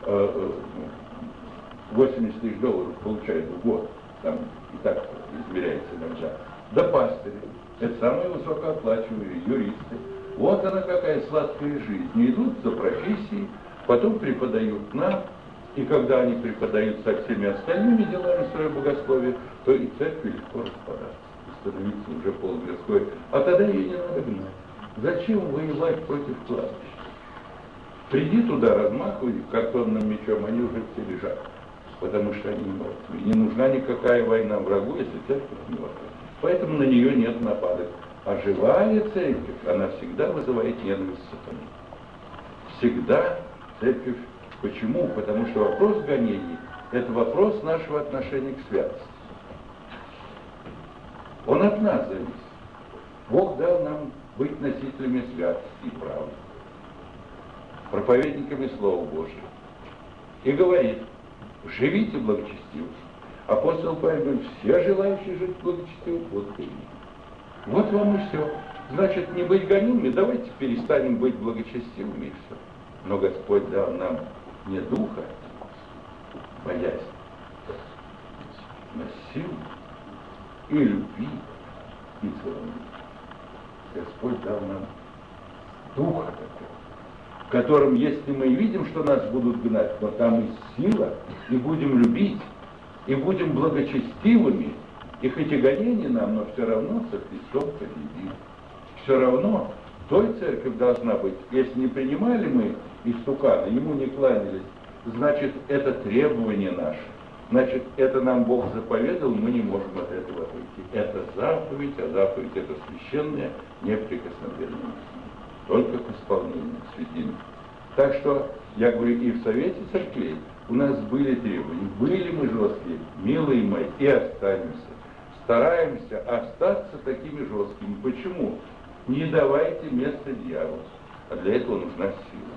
80 тысяч долларов получает в год, там и так измеряется иногда, да пастыри, это самые высокооплачиваемые юристы. Вот она какая сладкая жизнь. Не идут за профессией, потом преподают нам, и когда они преподают со всеми остальными делами свое богословие, то и церковь легко распадаться, становится уже полумирской. А тогда ее не надо гнать. Зачем воевать против кладбища? Приди туда, размахивай картонным мечом, они уже все лежат, потому что они мертвы. Не нужна никакая война врагу, если церковь мертва. Поэтому на нее нет нападок. А живая церковь, она всегда вызывает ненависть сатаны. Всегда церковь. Почему? Потому что вопрос гонений – это вопрос нашего отношения к святости. Он от нас зависит. Бог дал нам быть носителями святости и правды, проповедниками Слова Божьего. И говорит, живите благочестиво. Апостол Павел говорит, все желающие жить благочестиво, вот и вот вам и все. Значит, не быть гонимыми, давайте перестанем быть благочестивыми и все. Но Господь дал нам не духа, боязнь, но силу и любви, и целомудрия. Господь дал нам духа такого, в котором, если мы видим, что нас будут гнать, но там и сила, и будем любить, и будем благочестивыми, и хоть и гонения нам, но все равно со Христом победим. Все равно той церковь должна быть. Если не принимали мы истукана, ему не кланялись, значит, это требование наше. Значит, это нам Бог заповедал, мы не можем от этого отойти. Это заповедь, а заповедь это священная, неприкосновенная. Только к исполнению святыми. Так что, я говорю, и в Совете Церквей у нас были требования. Были мы жесткие, милые мои, и останемся. Стараемся остаться такими жесткими. Почему? Не давайте место дьяволу. А для этого нужна сила.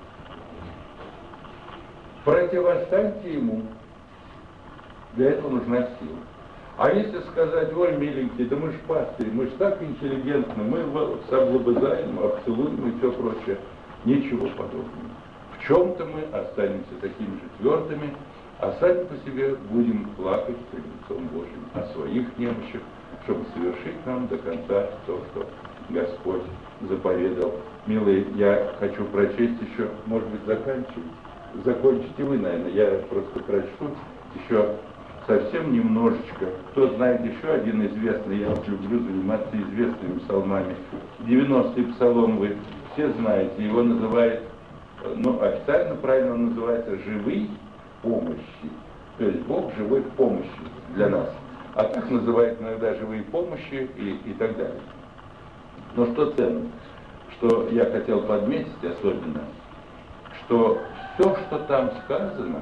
Противостаньте ему. Для этого нужна сила. А если сказать, ой, миленький, да мы ж пастыри, мы ж так интеллигентны, мы соблазаем, обцелуем и все прочее. Ничего подобного. В чем-то мы останемся такими же твердыми, а сами по себе будем плакать пред лицом Божьим о своих немощах, чтобы совершить нам до конца то, что Господь заповедал. Милые, я хочу прочесть еще, может быть, закончите вы, наверное, я просто прочту еще совсем немножечко. Кто знает еще один известный, я вот люблю заниматься известными псалмами. 90-й псалом вы все знаете, его называют, официально правильно он называется «живый помощи». То есть Бог живой в помощи для нас. А так называют иногда живые помощи и так далее. Но что ценно, что я хотел подметить особенно, что все, что там сказано,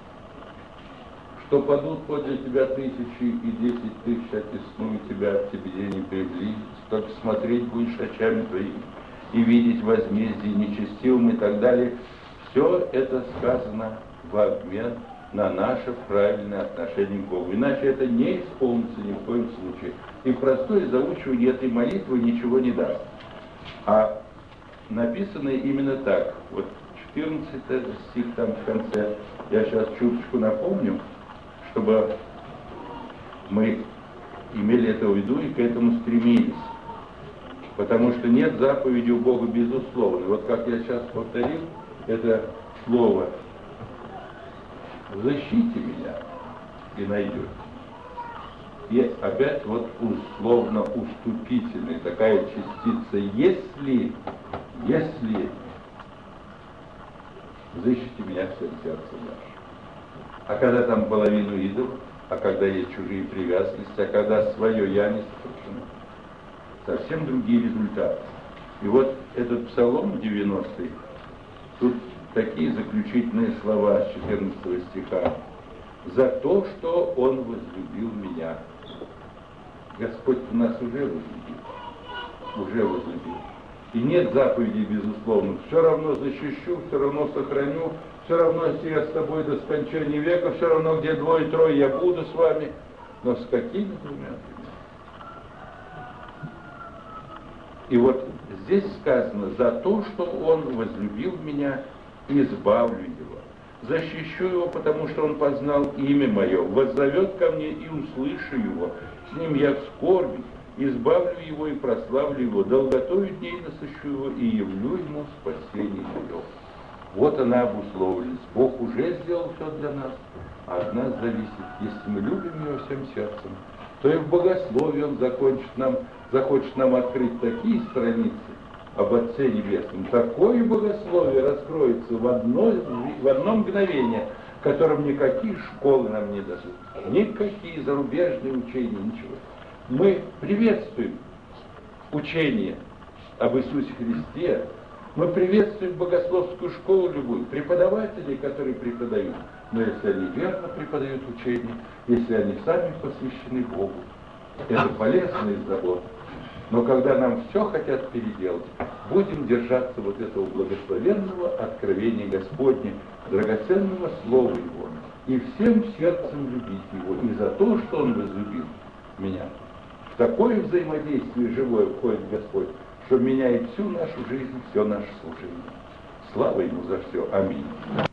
что падут подле тебя тысячи и 10 тысяч оттеснуют тебя, к тебе не приблизится, только смотреть будешь очами твоими и видеть возмездие нечестивым и так далее. Все это сказано в обмен на наше правильное отношение к Богу. Иначе это не исполнится ни в коем случае. И простое заучивание этой молитвы ничего не даст. А написано именно так. Вот 14 стих там в конце. Я сейчас чуточку напомню, чтобы мы имели это в виду и к этому стремились. Потому что нет заповеди у Бога безусловно. Вот как я сейчас повторил, это слово «защите меня» и найдете. И опять вот условно уступительная такая частица «если защите меня всем сердцем нашим». А когда там половину идолов, а когда есть чужие привязанности, а когда свое «я» не сокрушено, совсем другие результаты. И вот этот псалом 90-й, тут такие заключительные слова с 14 стиха. «За то, что Он возлюбил меня». Господь нас уже возлюбил. И нет заповедей безусловно. Все равно защищу, все равно сохраню, все равно если я с тобой до скончания века, все равно где двое-трое я буду с вами. Но с какими двумя? И вот здесь сказано, за то, что Он возлюбил меня, избавлю его. Защищу его, потому что он познал имя мое, воззовет ко мне и услышу его. С ним я в скорби, избавлю его и прославлю его, долготою дней насыщу его и явлю ему спасение мое. Вот она обусловленность. Бог уже сделал все для нас, а от нас зависит, если мы любим его всем сердцем, то и в богословии он захочет нам открыть такие страницы об Отце Небесном, такое богословие раскроется в одно мгновение, которым никакие школы нам не дадут, никакие зарубежные учения, ничего. Мы приветствуем учение об Иисусе Христе, мы приветствуем богословскую школу любую, преподавателей, которые преподают, но если они верно преподают учение, если они сами посвящены Богу, это полезно и забота. Но когда нам все хотят переделать, будем держаться вот этого благословенного откровения Господня, драгоценного Слова Его, и всем сердцем любить Его, и за то, что Он возлюбил меня. В такое взаимодействие живое входит Господь, что меняет всю нашу жизнь, все наше служение. Слава Ему за все. Аминь.